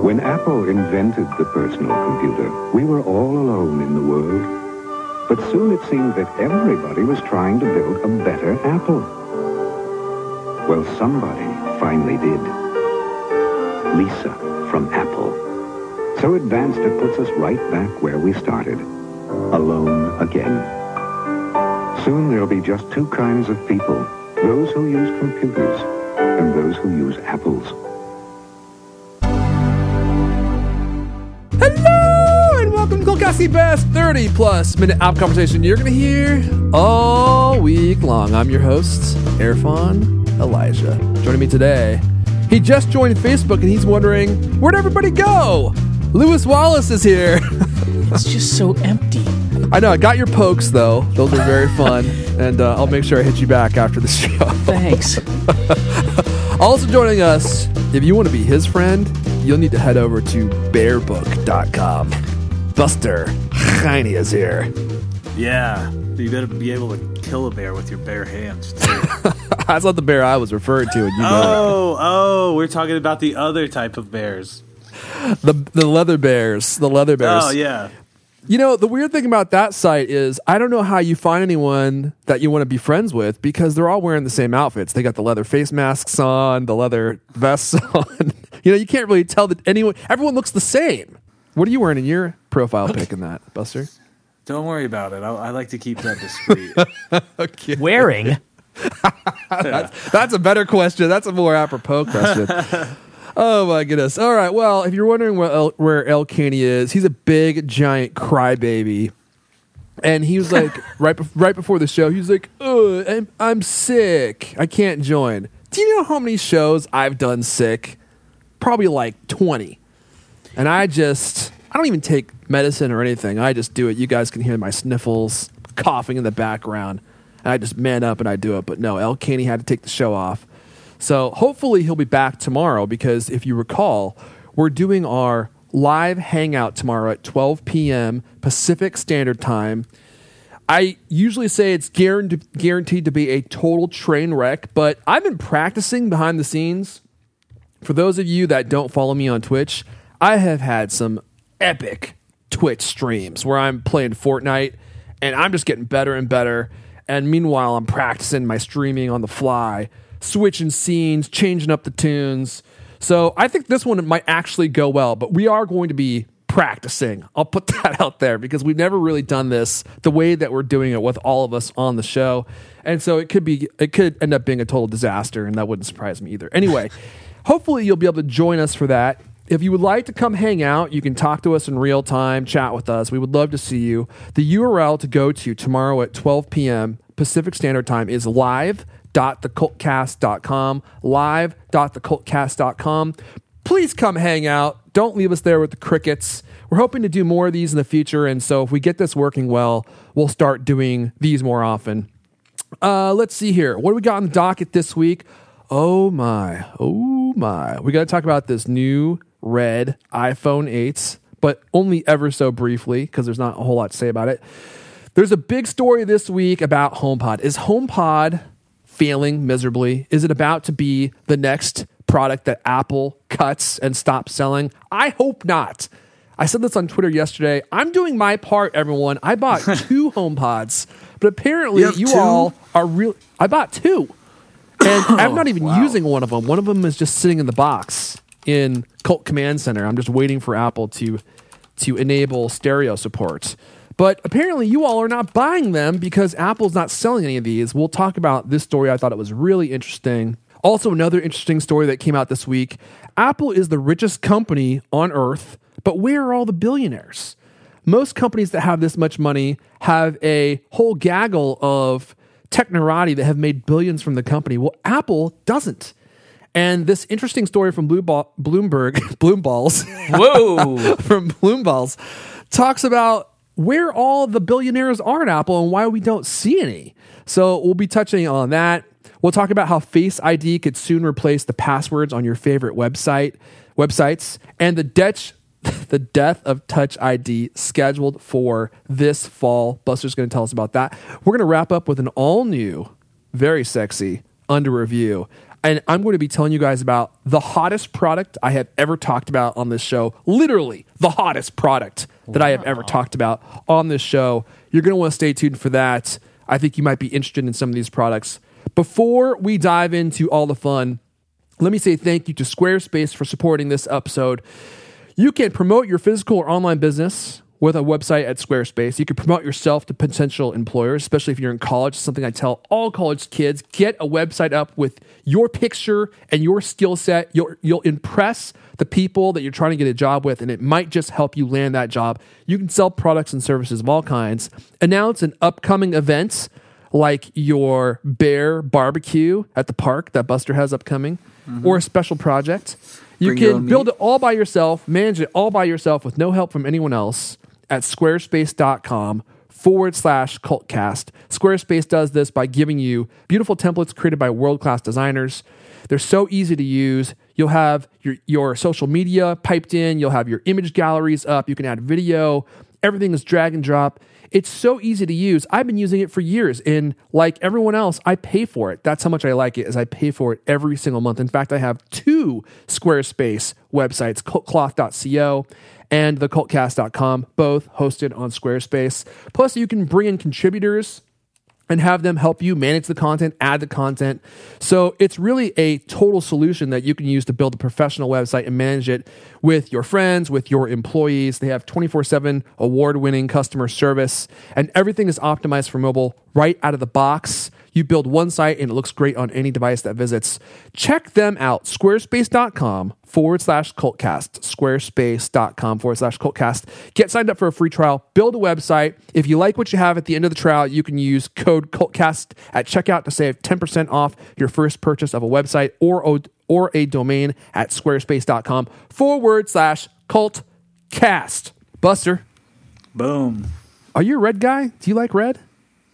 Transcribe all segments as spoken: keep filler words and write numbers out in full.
When Apple invented the personal computer, we were all alone in the world. But soon it seemed that everybody was trying to build a better Apple. Well, somebody finally did. Lisa from Apple. So advanced it puts us right back where we started. Alone again. Soon there'll be just two kinds of people. Those who use computers and those who use apples. Hello and welcome to Colcasti Best thirty plus minute app conversation you're going to hear all week long. I'm your host, Irfan Elijah. Joining me today, he just joined Facebook and he's wondering, where'd everybody go? Lewis Wallace is here. It's just so empty. I know. I got your pokes, though. Those are very fun. And uh, I'll make sure I hit you back after the show. Thanks. Also joining us, if you want to be his friend, you'll need to head over to bear book dot com. Buster Heine is here. Yeah. You better be able to kill a bear with your bare hands, too. That's not the bear I was referring to. And you know oh, oh, we're talking about the other type of bears. The the leather bears. The leather bears. Oh, yeah. You know, the weird thing about that site is I don't know how you find anyone that you want to be friends with because they're all wearing the same outfits. They got the leather face masks on, the leather vests on. You know, you can't really tell that anyone, everyone looks the same. What are you wearing in your profile pic in that, Buster? Don't worry about it. I, I like to keep that discreet. Okay. Wearing? that's, that's a better question. That's a more apropos question. Oh my goodness. All right. Well, if you're wondering where El, where El Caney is, he's a big, giant crybaby. And he was like, right, be- right before the show, he was like, oh, I'm, I'm sick. I can't join. Do you know how many shows I've done sick? Probably like twenty. And I just, I don't even take medicine or anything. I just do it. You guys can hear my sniffles, coughing in the background. And I just man up and I do it. But no, El Caney had to take the show off. So hopefully he'll be back tomorrow because if you recall, we're doing our live hangout tomorrow at twelve p.m. Pacific Standard Time. I usually say it's guaranteed, guaranteed to be a total train wreck, but I've been practicing behind the scenes. For those of you that don't follow me on Twitch, I have had some epic Twitch streams where I'm playing Fortnite and I'm just getting better and better. And meanwhile, I'm practicing my streaming on the fly, switching scenes, changing up the tunes. So I think this one might actually go well, but we are going to be practicing. I'll put that out there because we've never really done this the way that we're doing it with all of us on the show. And so it could be, it could end up being a total disaster, and that wouldn't surprise me either. Anyway, hopefully you'll be able to join us for that. If you would like to come hang out, you can talk to us in real time, chat with us. We would love to see you. The U R L to go to tomorrow at twelve p.m. Pacific Standard Time is live dot the cult cast dot com, live dot the cult cast dot com. Please come hang out. Don't leave us there with the crickets. We're hoping to do more of these in the future, and so if we get this working well, we'll start doing these more often. Uh, let's see here. What do we got on the docket this week? Oh my, oh my. We got to talk about this new red iPhone eight, but only ever so briefly because there's not a whole lot to say about it. There's a big story this week about HomePod. Is HomePod failing miserably? Is it about to be the next product that Apple cuts and stops selling? I hope not. I said this on Twitter yesterday. I'm doing my part, everyone. I bought two HomePods, but apparently you, you all are real. I bought two, and oh, I'm not even wow. using one of them. One of them is just sitting in the box in Cult Command Center. I'm just waiting for Apple to to enable stereo support. But apparently you all are not buying them because Apple's not selling any of these. We'll talk about this story. I thought it was really interesting. Also, another interesting story that came out this week. Apple is the richest company on earth, but where are all the billionaires? Most companies that have this much money have a whole gaggle of technorati that have made billions from the company. Well, Apple doesn't. And this interesting story from Blue Ball, Bloomberg, Bloomballs, whoa, from Bloomballs, talks about where all the billionaires are at Apple and why we don't see any. So we'll be touching on that. We'll talk about how Face I D could soon replace the passwords on your favorite website websites, and the death the death of Touch I D scheduled for this fall. Buster's going to tell us about that. We're going to wrap up with an all new, very sexy under review. And I'm going to be telling you guys about the hottest product I have ever talked about on this show. Literally, the hottest product that wow. I have ever talked about on this show. You're going to want to stay tuned for that. I think you might be interested in some of these products. Before we dive into all the fun, let me say thank you to Squarespace for supporting this episode. You can promote your physical or online business with a website at Squarespace. You can promote yourself to potential employers, especially if you're in college. Something I tell all college kids: get a website up with your picture and your skill set. You'll, you'll impress the people that you're trying to get a job with, and it might just help you land that job. You can sell products and services of all kinds. Announce an upcoming event like your bear barbecue at the park that Buster has upcoming, mm-hmm. or a special project. You Bring your can own build meat. it all by yourself, manage it all by yourself with no help from anyone else at squarespace.com forward slash cultcast. Squarespace does this by giving you beautiful templates created by world-class designers. They're so easy to use. You'll have your, your social media piped in. You'll have your image galleries up. You can add video. Everything is drag and drop. It's so easy to use. I've been using it for years, and like everyone else, I pay for it. That's how much I like it, is I pay for it every single month. In fact, I have two Squarespace websites, cult cloth dot co and the cult cast dot com, both hosted on Squarespace. Plus, you can bring in contributors and have them help you manage the content, add the content. So it's really a total solution that you can use to build a professional website and manage it with your friends, with your employees. They have twenty-four seven award-winning customer service, and everything is optimized for mobile right out of the box. You build one site and it looks great on any device that visits. Check them out, squarespace.com forward slash cultcast, squarespace.com forward slash cultcast. Get signed up for a free trial, build a website. If you like what you have at the end of the trial, you can use code cultcast at checkout to save ten percent off your first purchase of a website or, or a domain at squarespace.com forward slash cultcast. Buster. Boom. Are you a red guy? Do you like red?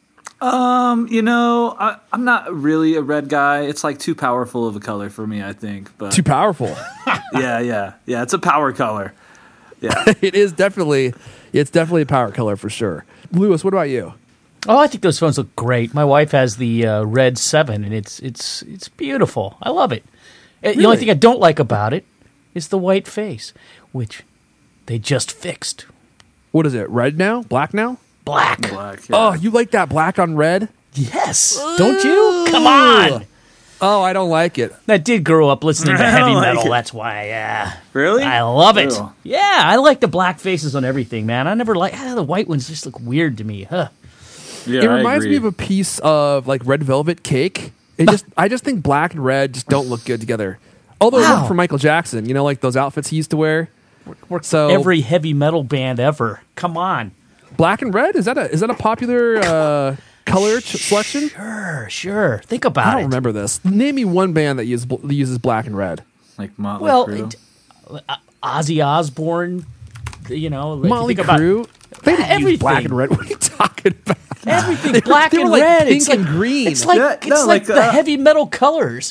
Um, you know, I, I'm not really a red guy. It's like too powerful of a color for me, I think. But Too powerful. yeah, yeah, yeah. It's a power color. Yeah, It is definitely, it's definitely a power color for sure. Lewis, what about you? Oh, I think those phones look great. My wife has the uh, Red seven, and it's it's it's beautiful. I love it. Uh, The only Really? thing I don't like about it is the white face, which they just fixed. What is it? Red now? Black now? Black. black. Yeah. Oh, you like that black on red? Yes. Don't you? Come on. Oh, I don't like it. I did grow up listening to I heavy don't like metal. it. That's why, yeah. Really? I love it. Ew. Yeah, I like the black faces on everything, man. I never like ah, the white ones. Just look weird to me. Huh. Yeah, It I reminds agree. me of a piece of like red velvet cake. It just, I just think black and red just don't look good together. Although it Wow. worked for Michael Jackson, you know, like those outfits he used to wear. Work So- every heavy metal band ever. Come on. Black and red, is that a is that a popular uh, color ch- selection? Sure, sure. Think about I don't it. remember this. Name me one band that uses bl- that uses black and red. like Motley Well, Crue. it, uh, Ozzy Osbourne, you know, if you Motley think about Crue. They didn't use everything. black and red. What are you talking about? everything They were- black they were and like red. pink it's like and green. It's like Yeah, it's no, like, like, the uh, heavy metal colors.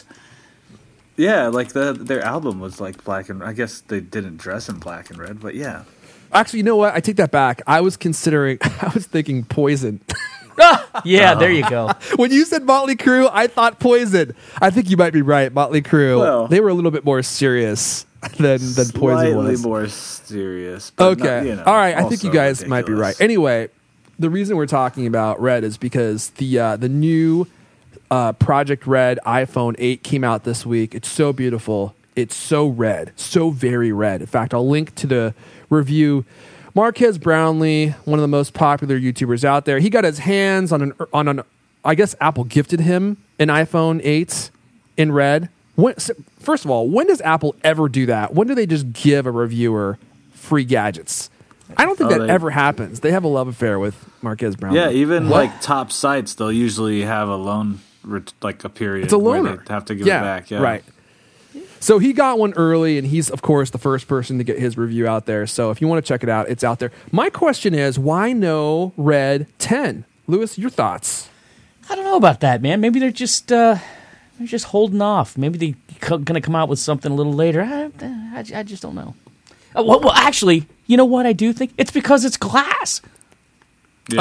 yeah, like the their album was like black and I guess they didn't dress in black and red, but yeah. Actually, you know what? I take that back. I was considering. I was thinking Poison. Yeah, there you go. When you said Motley Crue, I thought Poison. I think you might be right. Motley Crue. Well- they were a little bit more serious than than Poison Slightly was. more serious. But Okay. not, you know, All right. I think you also guys might be ridiculous. right. Anyway, the reason we're talking about Red is because the uh, the new uh, Project Red iPhone eight came out this week. It's so beautiful. It's so red, so very red. In fact, I'll link to the review. Marquez Brownlee, one of the most popular YouTubers out there, he got his hands on an on an. I guess Apple gifted him an iPhone eight in red. When, first of all, when does Apple ever do that? When do they just give a reviewer free gadgets? I don't think Oh, that they- ever happens. They have a love affair with Marquez Brownlee. Yeah, even What? like top sites, they'll usually have a loan, ret- like a period It's a where loaner. they have to give yeah, it back. Yeah, right. So he got one early, and he's, of course, the first person to get his review out there. So if you want to check it out, it's out there. My question is, why no Red ten? Lewis, your thoughts? I don't know about that, man. Maybe they're just uh, they're just holding off. Maybe they're going to come out with something a little later. I, I, I just don't know. Uh, well, well, actually, you know what I do think? It's because it's glass. Yeah. Oh,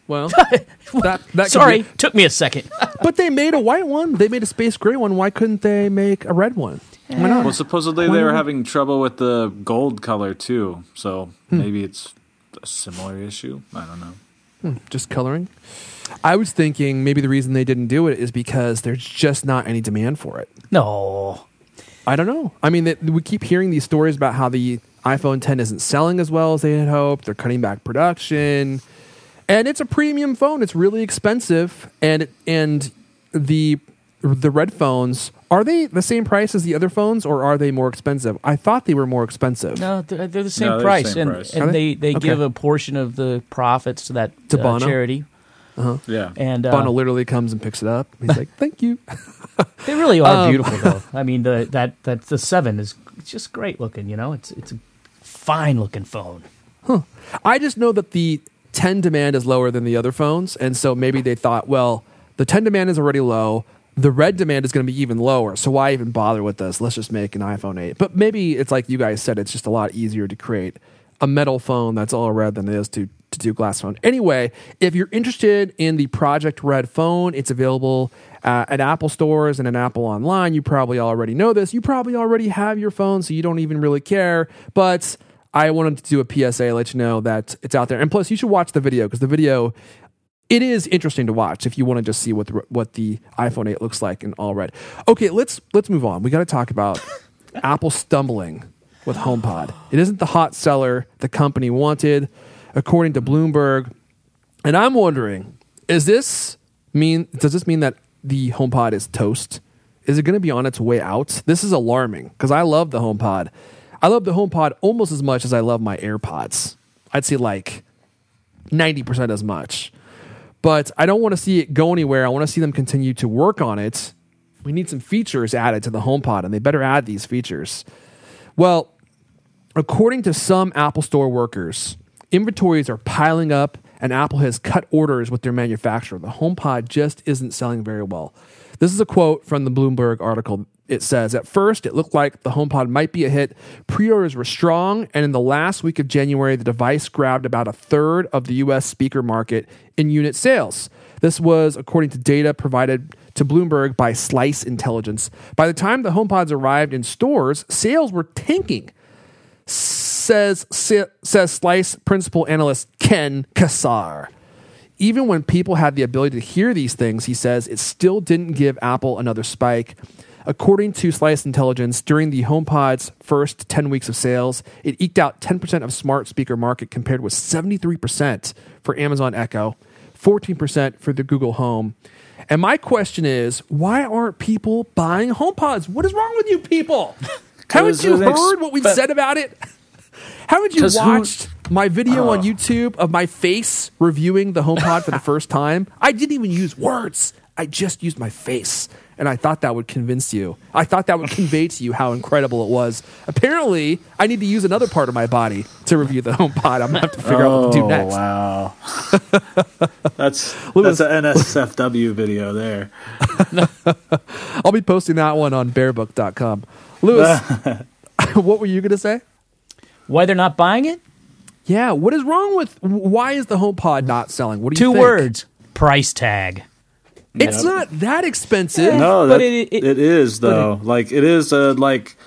Well, that, that could Sorry, be- took me a second. but they made a white one. They made a space gray one. Why couldn't they make a red one? Why not? Well, supposedly they were having trouble with the gold color too, so Hmm. maybe it's a similar issue. I don't know. Just coloring. I was thinking maybe the reason they didn't do it is because there's just not any demand for it. No. I don't know. I mean, they, we keep hearing these stories about how the iPhone ten isn't selling as well as they had hoped. They're cutting back production, and it's a premium phone. It's really expensive, and it, and the the red phones, are they the same price as the other phones, or are they more expensive? I thought they were more expensive. No, they're, they're the same No, they're the price, same and, price. and Are they, they? they Okay. give a portion of the profits to that To uh, Bono? charity. Yeah. And uh, Bono literally comes and picks it up. He's like, "Thank you." they really are Um, beautiful, though. I mean, the that that the seven is just great looking. You know, it's it's a fine looking phone. I just know that the ten demand is lower than the other phones, and so maybe they thought, well, the ten demand is already low. The red demand is going to be even lower, so why even bother with this? Let's just make an iPhone eight. But maybe it's like you guys said, it's just a lot easier to create a metal phone that's all red than it is to, to do glass phone. Anyway, if you're interested in the Project Red phone, it's available uh, at Apple stores and at Apple Online. You probably already know this. You probably already have your phone, so you don't even really care. But I wanted to do a P S A, let you know that it's out there. And plus, you should watch the video, because the video, it is interesting to watch if you want to just see what the, what the iPhone eight looks like in all red. Okay, let's let's move on. We got to talk about Apple stumbling with HomePod. It isn't the hot seller the company wanted, according to Bloomberg. And I'm wondering, is this mean? Does this mean that the HomePod is toast? Is it going to be on its way out? This is alarming, because I love the HomePod. I love the HomePod almost as much as I love my AirPods. I'd say like ninety percent as much. But I don't want to see it go anywhere. I want to see them continue to work on it. We need some features added to the HomePod, and they better add these features. Well, according to some Apple Store workers, inventories are piling up, and Apple has cut orders with their manufacturer. The HomePod just isn't selling very well. This is a quote from the Bloomberg article. It says, at first, it looked like the HomePod might be a hit. Pre-orders were strong, and in the last week of January, the device grabbed about a third of the U S speaker market in unit sales. This was according to data provided to Bloomberg by Slice Intelligence. By the time the HomePods arrived in stores, sales were tanking, says, says Slice principal analyst Ken Kassar. Even when people had the ability to hear these things, he says, it still didn't give Apple another spike. According to Slice Intelligence, during the HomePod's first ten weeks of sales, it eked out ten percent of smart speaker market compared with seventy-three percent for Amazon Echo, fourteen percent for the Google Home. And my question is, why aren't people buying HomePods? What is wrong with you people? Haven't you it ex- heard what we've but- said about it? Haven't you 'Cause who- watched my video on YouTube of my face reviewing the HomePod for the first time? I didn't even use words. I just used my face. And I thought that would convince you. I thought that would convey to you how incredible it was. Apparently, I need to use another part of my body to review the HomePod. I'm going to have to figure out what to do next. Wow. that's Lewis- that's an N S F W video there. I'll be posting that one on bearbook dot com. Lewis, what were you going to say? Why they're not buying it? Yeah, what is wrong with... Why is the HomePod not selling? What do you Two think? words: price tag. It's Yep. not that expensive. No, But that, it- it- it is though. like it is a like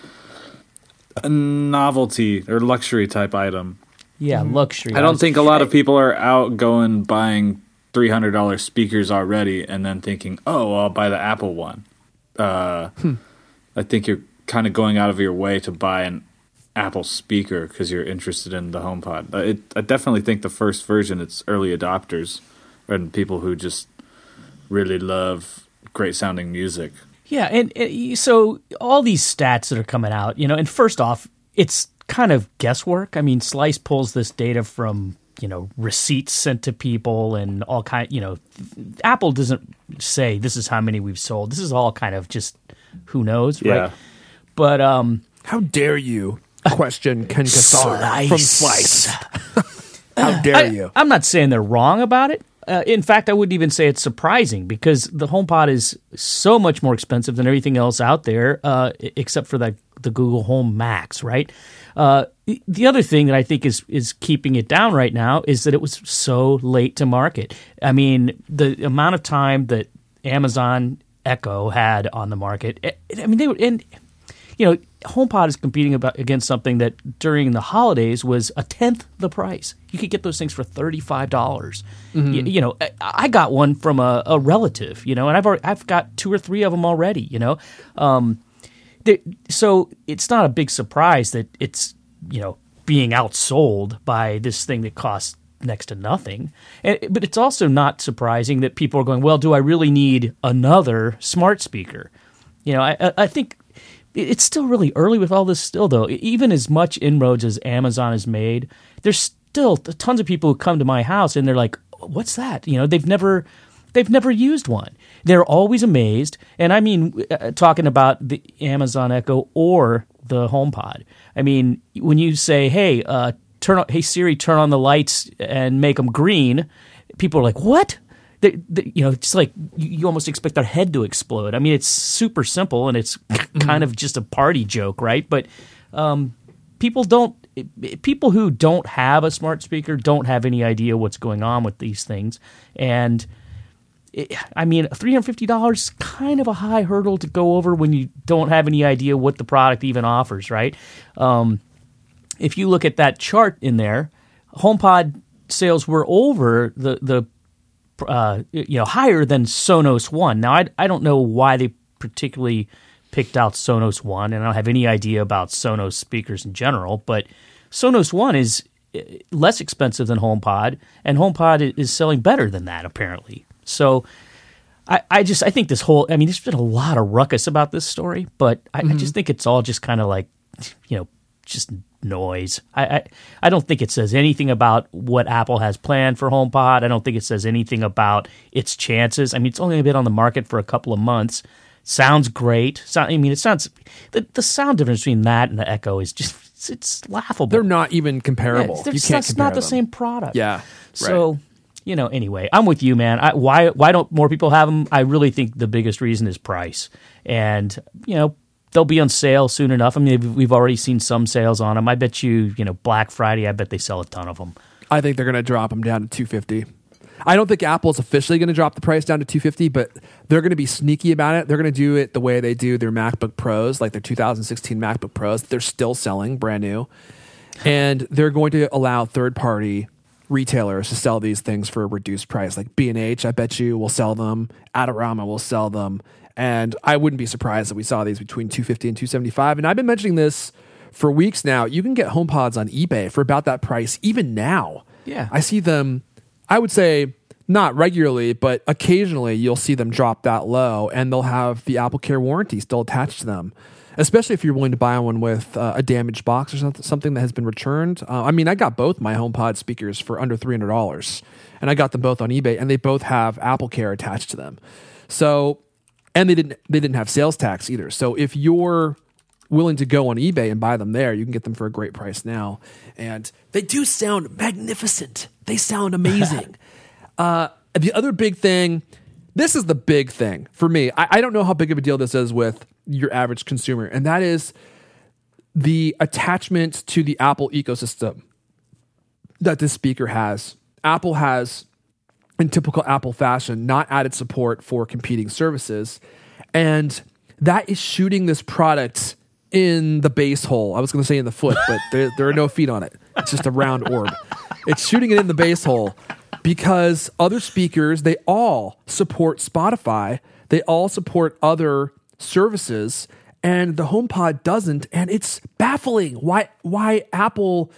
a novelty or luxury type item. Yeah, luxury. I don't was- think a lot of people are out going buying three hundred dollar speakers already and then thinking, oh, I'll buy the Apple one. Uh, Hmm. I think you're kind of going out of your way to buy an Apple speaker because you're interested in the HomePod. Uh, It, I definitely think the first version, it's early adopters and people who just really love great sounding music. Yeah, and, and so all these stats that are coming out, you know, and first off, it's kind of guesswork. I mean, Slice pulls this data from, you know, receipts sent to people and all kind. You know, Apple doesn't say this is how many we've sold. This is all kind of just who knows, Yeah. right? But um, How dare you question Ken Kassar Slice. from Slice? How dare I, you? I'm not saying they're wrong about it. Uh, in fact, I wouldn't even say it's surprising because the HomePod is so much more expensive than everything else out there, uh, except for that the Google Home Max, right? Uh, the other thing that I think is is keeping it down right now is that it was so late to market. I mean, the amount of time that Amazon Echo had on the market, I mean, they were, and you know, HomePod is competing about, against something that during the holidays was a tenth the price. You could get those things for thirty-five dollars. Mm-hmm. You, you know, I, I got one from a, a relative, you know, and I've already, I've got two or three of them already, you know. Um, they, so it's not a big surprise that it's, you know, being outsold by this thing that costs next to nothing. And, but it's also not surprising that people are going, well, do I really need another smart speaker? You know, I, I think it's still really early with all this still, though. Even as much inroads as Amazon has made, there's still tons of people who come to my house and they're like, what's that? You know, they've never they've never used one. They're always amazed. And I mean, uh, talking about the Amazon Echo or the HomePod. I mean, when you say, hey, uh, turn on, hey Siri, turn on the lights and make them green, people are like, what? They, they, you know, it's like you, you almost expect their head to explode. I mean, it's super simple and it's kind of just a party joke, right? But um, people don't. People who don't have a smart speaker don't have any idea what's going on with these things. And it, I mean, three hundred fifty dollars is kind of a high hurdle to go over when you don't have any idea what the product even offers, right? Um, if you look at that chart in there, HomePod sales were over the the uh, you know higher than Sonos One. Now, I I don't know why they particularly picked out Sonos One, and I don't have any idea about Sonos speakers in general, but Sonos One is less expensive than HomePod, and HomePod is selling better than that, apparently. So I, I just I think this whole – I mean, there's been a lot of ruckus about this story, but I, mm-hmm. I just think it's all just kind of like, you know, just noise. I, I I don't think it says anything about what Apple has planned for HomePod. I don't think it says anything about its chances. I mean, it's only been on the market for a couple of months. Sounds great. So, I mean, it sounds the, the sound difference between that and the Echo is just it's, it's laughable. They're not even comparable. Yeah, you can't that's not the them. same product. Yeah. So, right. you know, anyway, I'm with you, man. I, why why don't more people have them? I really think the biggest reason is price. And, you know, they'll be on sale soon enough. I mean, we've already seen some sales on them. I bet you, you know, Black Friday, I bet they sell a ton of them. I think they're going to drop them down to two hundred fifty dollars. I don't think Apple's officially going to drop the price down to two hundred fifty dollars, but they're going to be sneaky about it. They're going to do it the way they do their MacBook Pros, like their two thousand sixteen MacBook Pros. They're still selling brand new. And they're going to allow third-party retailers to sell these things for a reduced price. Like B and H, I bet you, will sell them. Adorama will sell them. And I wouldn't be surprised that we saw these between two hundred fifty dollars and two hundred seventy-five dollars. And I've been mentioning this for weeks now. You can get HomePods on eBay for about that price, even now. Yeah. I see them... I would say not regularly, but occasionally you'll see them drop that low, and they'll have the AppleCare warranty still attached to them, especially if you're willing to buy one with uh, a damaged box or something, something that has been returned. Uh, I mean, I got both my HomePod speakers for under three hundred dollars, and I got them both on eBay, and they both have AppleCare attached to them. So, and they didn't they didn't have sales tax either. So if you're willing to go on eBay and buy them there, you can get them for a great price now. And they do sound magnificent. They sound amazing. uh, the other big thing, this is the big thing for me. I, I don't know how big of a deal this is with your average consumer, and that is the attachment to the Apple ecosystem that this speaker has. Apple has, in typical Apple fashion, not added support for competing services, and that is shooting this product in the base hole. I was going to say in the foot, but there, there are no feet on it. It's just a round orb. It's shooting it in the base hole because other speakers, they all support Spotify. They all support other services, and the HomePod doesn't, and it's baffling. Why, why Apple...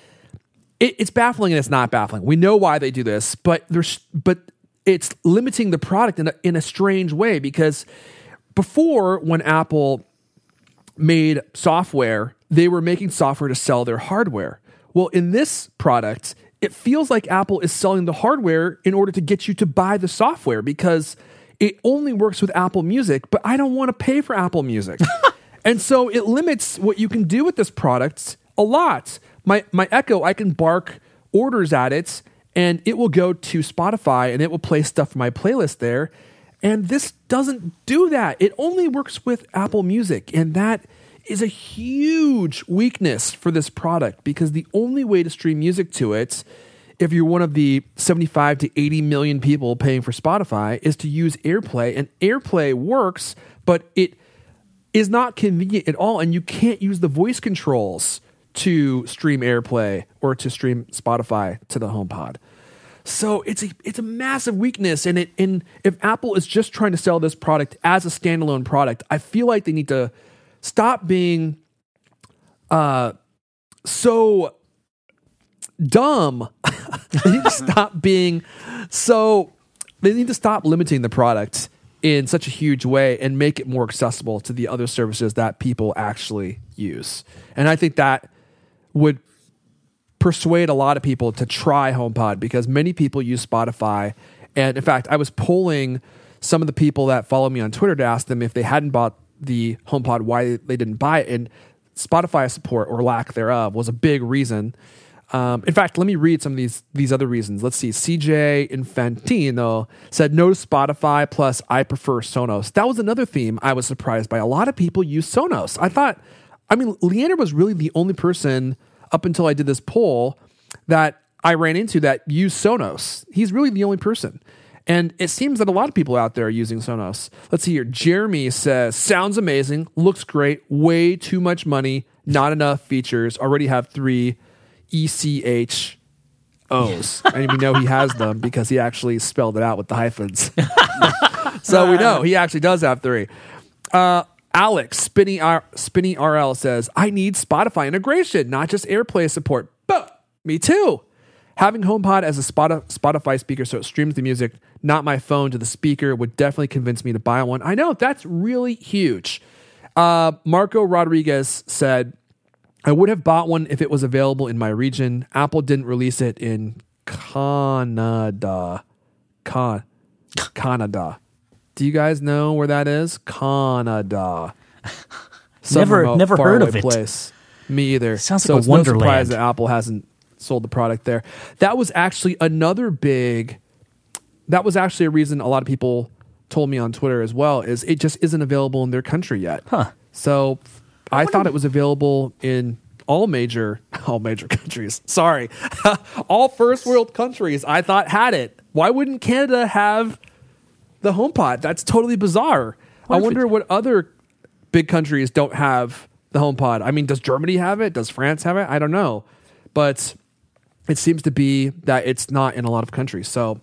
It, it's baffling and it's not baffling. We know why they do this, but there's, but it's limiting the product in a, in a strange way, because before, when Apple made software, they were making software to sell their hardware. Well, in this product, it feels like Apple is selling the hardware in order to get you to buy the software, because it only works with Apple Music, but I don't want to pay for Apple Music. And so it limits what you can do with this product a lot. My my Echo, I can bark orders at it, and it will go to Spotify, and it will play stuff from my playlist there. And this doesn't do that. It only works with Apple Music, and that is a huge weakness for this product because the only way to stream music to it, if you're one of the seventy-five to eighty million people paying for Spotify, is to use AirPlay. And AirPlay works, but it is not convenient at all. And you can't use the voice controls to stream AirPlay or to stream Spotify to the HomePod. So it's a it's a massive weakness. And it and if Apple is just trying to sell this product as a standalone product, I feel like they need to stop being uh, so dumb. They need to stop being so. They need to stop limiting the product in such a huge way and make it more accessible to the other services that people actually use. And I think that would persuade a lot of people to try HomePod because many people use Spotify. And in fact, I was polling some of the people that follow me on Twitter to ask them if they hadn't bought the HomePod, why they didn't buy it. And Spotify support or lack thereof was a big reason. Um, in fact, let me read some of these these other reasons. Let's see. C J Infantino said, no to Spotify, plus I prefer Sonos. That was another theme I was surprised by. A lot of people use Sonos. I thought, I mean, Leander was really the only person up until I did this poll that I ran into that used Sonos. He's really the only person. And it seems that a lot of people out there are using Sonos. Let's see here. Jeremy says, sounds amazing, looks great, way too much money, not enough features, already have three E C H O's. And we know he has them because he actually spelled it out with the hyphens. So we know he actually does have three. Uh, Alex, Spinny, R- Spinny R L says, I need Spotify integration, not just AirPlay support. But me too. Having HomePod as a Spotify speaker so it streams the music, not my phone to the speaker, would definitely convince me to buy one. I know, that's really huge. Uh, Marco Rodriguez said, I would have bought one if it was available in my region. Apple didn't release it in Canada. Con- Canada. Do you guys know where that is? Canada. Some never remote, never heard of it. Place. Me either. Sounds so like it's a wonderland. No surprise that Apple hasn't sold the product there. That was actually another big, that was actually a reason a lot of people told me on Twitter as well, is it just isn't available in their country yet. Huh. So I, I thought it was available in all major, all major countries. Sorry. All first world countries I thought had it. Why wouldn't Canada have the HomePod? That's totally bizarre. What I wonder it, what other big countries don't have the HomePod. I mean, does Germany have it? Does France have it? I don't know. But it seems to be that it's not in a lot of countries. So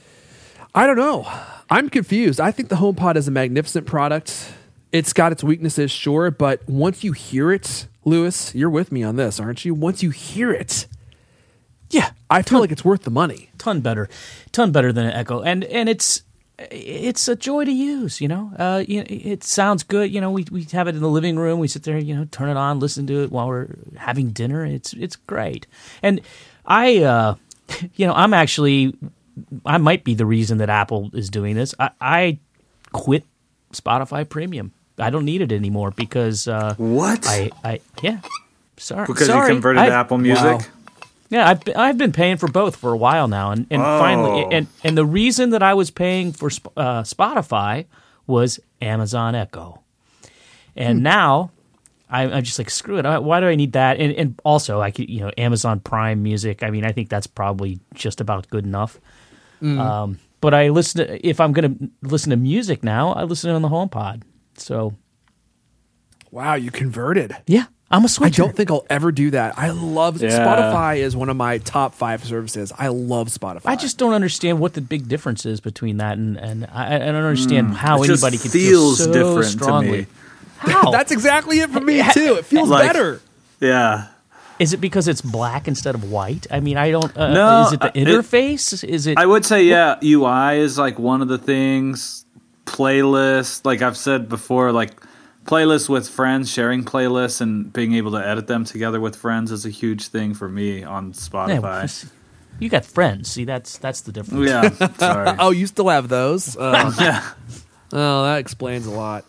I don't know. I'm confused. I think the HomePod is a magnificent product. It's got its weaknesses, sure, but once you hear it, Lewis, you're with me on this, aren't you? Once you hear it, yeah, I feel ton, like it's worth the money. Ton better, ton better than an Echo, and and it's it's a joy to use. You know, uh, you know, it sounds good. You know, we we have it in the living room. We sit there, you know, turn it on, listen to it while we're having dinner. It's it's great, and I, uh, you know, I'm actually, I might be the reason that Apple is doing this. I, I quit Spotify Premium. I don't need it anymore because uh, what? I, I yeah, sorry, because sorry. you converted I, to Apple Music. Wow. Yeah, I've been, I've been paying for both for a while now, and, and oh. finally, and and the reason that I was paying for uh, Spotify was Amazon Echo, and hmm. now I, I'm just like, screw it. Why do I need that? And and also, I could, you know, Amazon Prime Music. I mean, I think that's probably just about good enough. Mm. Um, but I listen to, if I'm going to listen to music now, I listen on the HomePod. So, wow, you converted. Yeah, I'm a switcher. I don't think I'll ever do that. I love yeah. Spotify is one of my top five services. I love Spotify. I just don't understand what the big difference is between that and and I, I don't understand mm. how it anybody just could feel so different strongly. To me. How? That's exactly it for me too. It feels like, better. Yeah. Is it because it's black instead of white? I mean, I don't. Uh, no, is it the interface? It, is it? I would say yeah. U I is like one of the things. Playlist, like I've said before, like playlists with friends, sharing playlists and being able to edit them together with friends is a huge thing for me on Spotify. Yeah, you got friends. See, that's that's the difference. Yeah, sorry. Oh, you still have those? Uh, yeah. Oh, that explains a lot.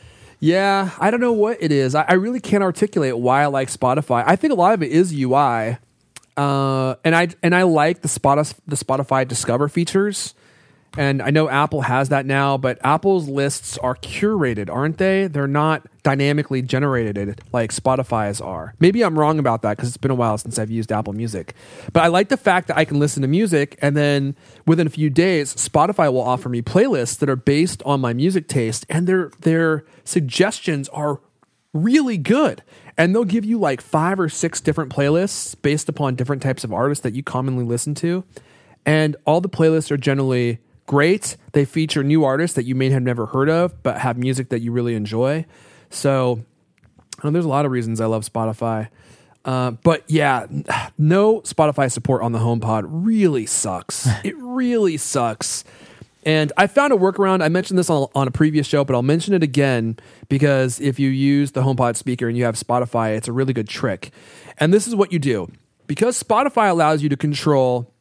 Yeah, I don't know what it is. I, I really can't articulate why I like Spotify. I think a lot of it is U I, uh, and I and I like the Spotify the Spotify Discover features. And I know Apple has that now, but Apple's lists are curated, aren't they? They're not dynamically generated like Spotify's are. Maybe I'm wrong about that because it's been a while since I've used Apple Music. But I like the fact that I can listen to music and then within a few days, Spotify will offer me playlists that are based on my music taste, and their their suggestions are really good. And they'll give you like five or six different playlists based upon different types of artists that you commonly listen to. And all the playlists are generally great. They feature new artists that you may have never heard of, but have music that you really enjoy. So and there's a lot of reasons I love Spotify. Uh, but yeah, no Spotify support on the HomePod really sucks. It really sucks. And I found a workaround. I mentioned this on, on a previous show, but I'll mention it again because if you use the HomePod speaker and you have Spotify, it's a really good trick. And this is what you do. Because Spotify allows you to control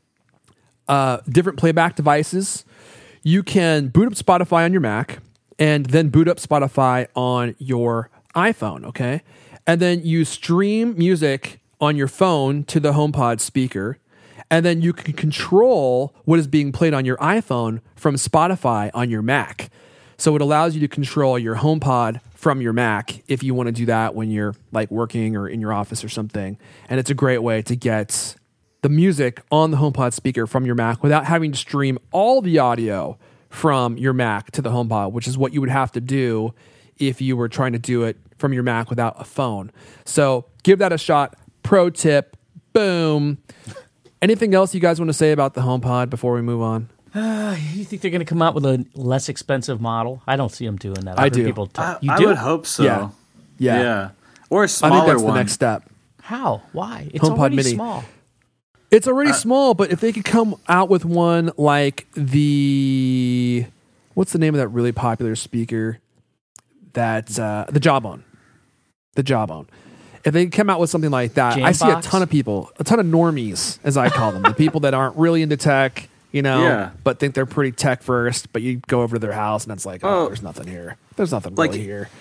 uh, different playback devices, you can boot up Spotify on your Mac and then boot up Spotify on your iPhone, okay? And then you stream music on your phone to the HomePod speaker, and then you can control what is being played on your iPhone from Spotify on your Mac. So it allows you to control your HomePod from your Mac if you want to do that when you're like working or in your office or something. And it's a great way to get the music on the HomePod speaker from your Mac without having to stream all the audio from your Mac to the HomePod, which is what you would have to do if you were trying to do it from your Mac without a phone. So give that a shot. Pro tip. Boom. Anything else you guys want to say about the HomePod before we move on? Uh, you think they're going to come out with a less expensive model? I don't see them doing that. I've I heard do. People t- I, you I do? would hope so. Yeah. Yeah. Yeah. Or a I smaller think that's one. the next step. How? Why? It's HomePod already Mini. small. It's already small, but if they could come out with one like the... What's the name of that really popular speaker? That's uh, the Jawbone. The Jawbone. If they come out with something like that, I see a Jambox? ton of people, a ton of normies, as I call them, the people that aren't really into tech, you know, Yeah. but think they're pretty tech first, but you go over to their house and it's like, oh, Oh. there's nothing here. There's nothing Like- really here.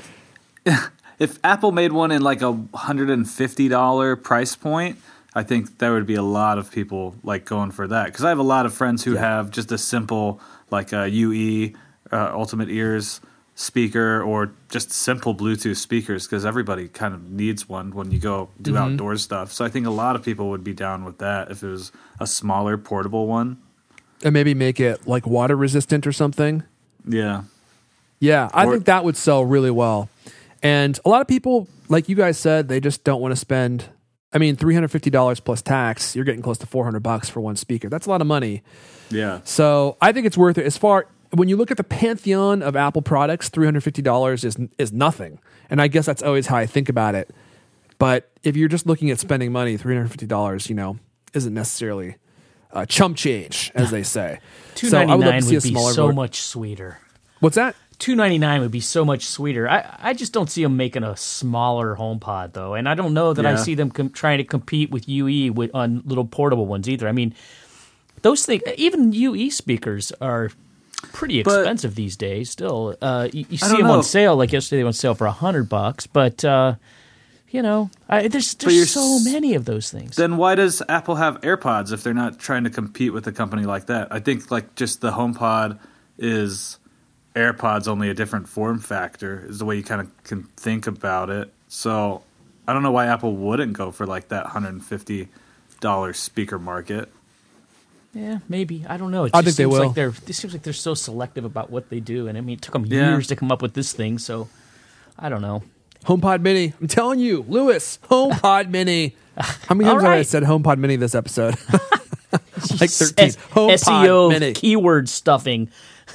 If Apple made one in like a one hundred fifty dollars price point, I think there would be a lot of people like going for that. Because I have a lot of friends who Yeah. have just a simple like a U E uh, Ultimate Ears speaker or just simple Bluetooth speakers because everybody kind of needs one when you go do Mm-hmm. outdoor stuff. So I think a lot of people would be down with that if it was a smaller portable one. And maybe make it like water resistant or something. Yeah. Yeah, I Or- think that would sell really well. And a lot of people, like you guys said, they just don't want to spend. I mean, three hundred fifty dollars plus tax. You're getting close to four hundred bucks for one speaker. That's a lot of money. Yeah. So I think it's worth it. As far when you look at the pantheon of Apple products, three hundred fifty dollars is is nothing. And I guess that's always how I think about it. But if you're just looking at spending money, three hundred fifty dollars, you know, isn't necessarily uh, chump change, as they say. Two So I ninety would love nine to see a would be smaller so ver- much sweeter. What's that? Two ninety nine would be so much sweeter. I, I just don't see them making a smaller HomePod though, and I don't know that I Yeah. see them com- trying to compete with U E with, on little portable ones either. I mean, those things, even U E speakers are pretty But- expensive these days. Still, uh, you, you I see don't them on know. sale. Like yesterday, they went on sale for a hundred bucks. But uh, you know, I, there's you're there's so s- many of those things. Then why does Apple have AirPods if they're not trying to compete with a company like that? I think like just the HomePod is AirPods, only a different form factor is the way you kind of can think about it. So I don't know why Apple wouldn't go for like that one hundred fifty dollars speaker market. Yeah, maybe. I don't know. It I just think they seems will. Like they're, it seems like they're so selective about what they do. And I mean, it took them Yeah. years to come up with this thing. So I don't know. HomePod Mini. I'm telling you, Lewis, HomePod Mini. How many All times have I right. said HomePod Mini this episode? Like thirteen. S- HomePod S E O Mini. keyword stuffing.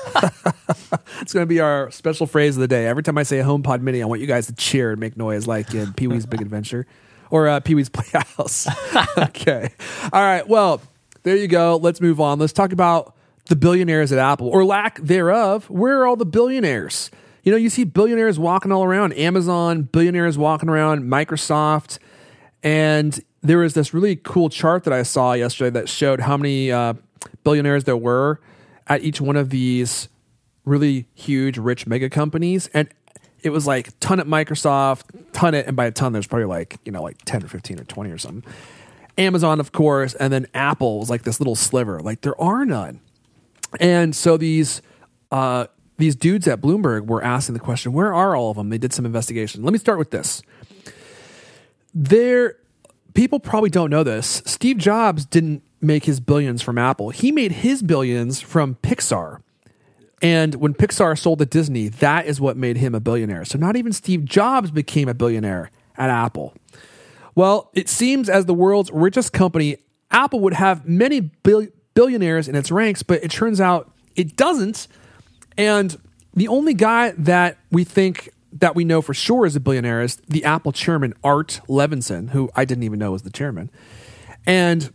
It's going to be our special phrase of the day. Every time I say HomePod Mini, I want you guys to cheer and make noise like in Pee-wee's Big Adventure or uh, Pee-wee's Playhouse. Okay. All right. Well, there you go. Let's move on. Let's talk about the billionaires at Apple, or lack thereof. Where are all the billionaires? You know, you see billionaires walking all around. Amazon, billionaires walking around, Microsoft. And there was this really cool chart that I saw yesterday that showed how many uh, billionaires there were at each one of these really huge, rich mega companies. And it was like ton at Microsoft, ton at, and by a ton, there's probably like, you know, like ten or fifteen or twenty or something. Amazon, of course, and then Apple was like this little sliver. Like there are none. And so these uh, these dudes at Bloomberg were asking the question, where are all of them? They did some investigation. Let me start with this. There, people probably don't know this. Steve Jobs didn't make his billions from Apple. He made his billions from Pixar. And when Pixar sold to Disney, that is what made him a billionaire. So not even Steve Jobs became a billionaire at Apple. Well, it seems as the world's richest company, Apple would have many bill- billionaires in its ranks, but it turns out it doesn't. And the only guy that we think that we know for sure is a billionaire is the Apple chairman, Art Levinson, who I didn't even know was the chairman. And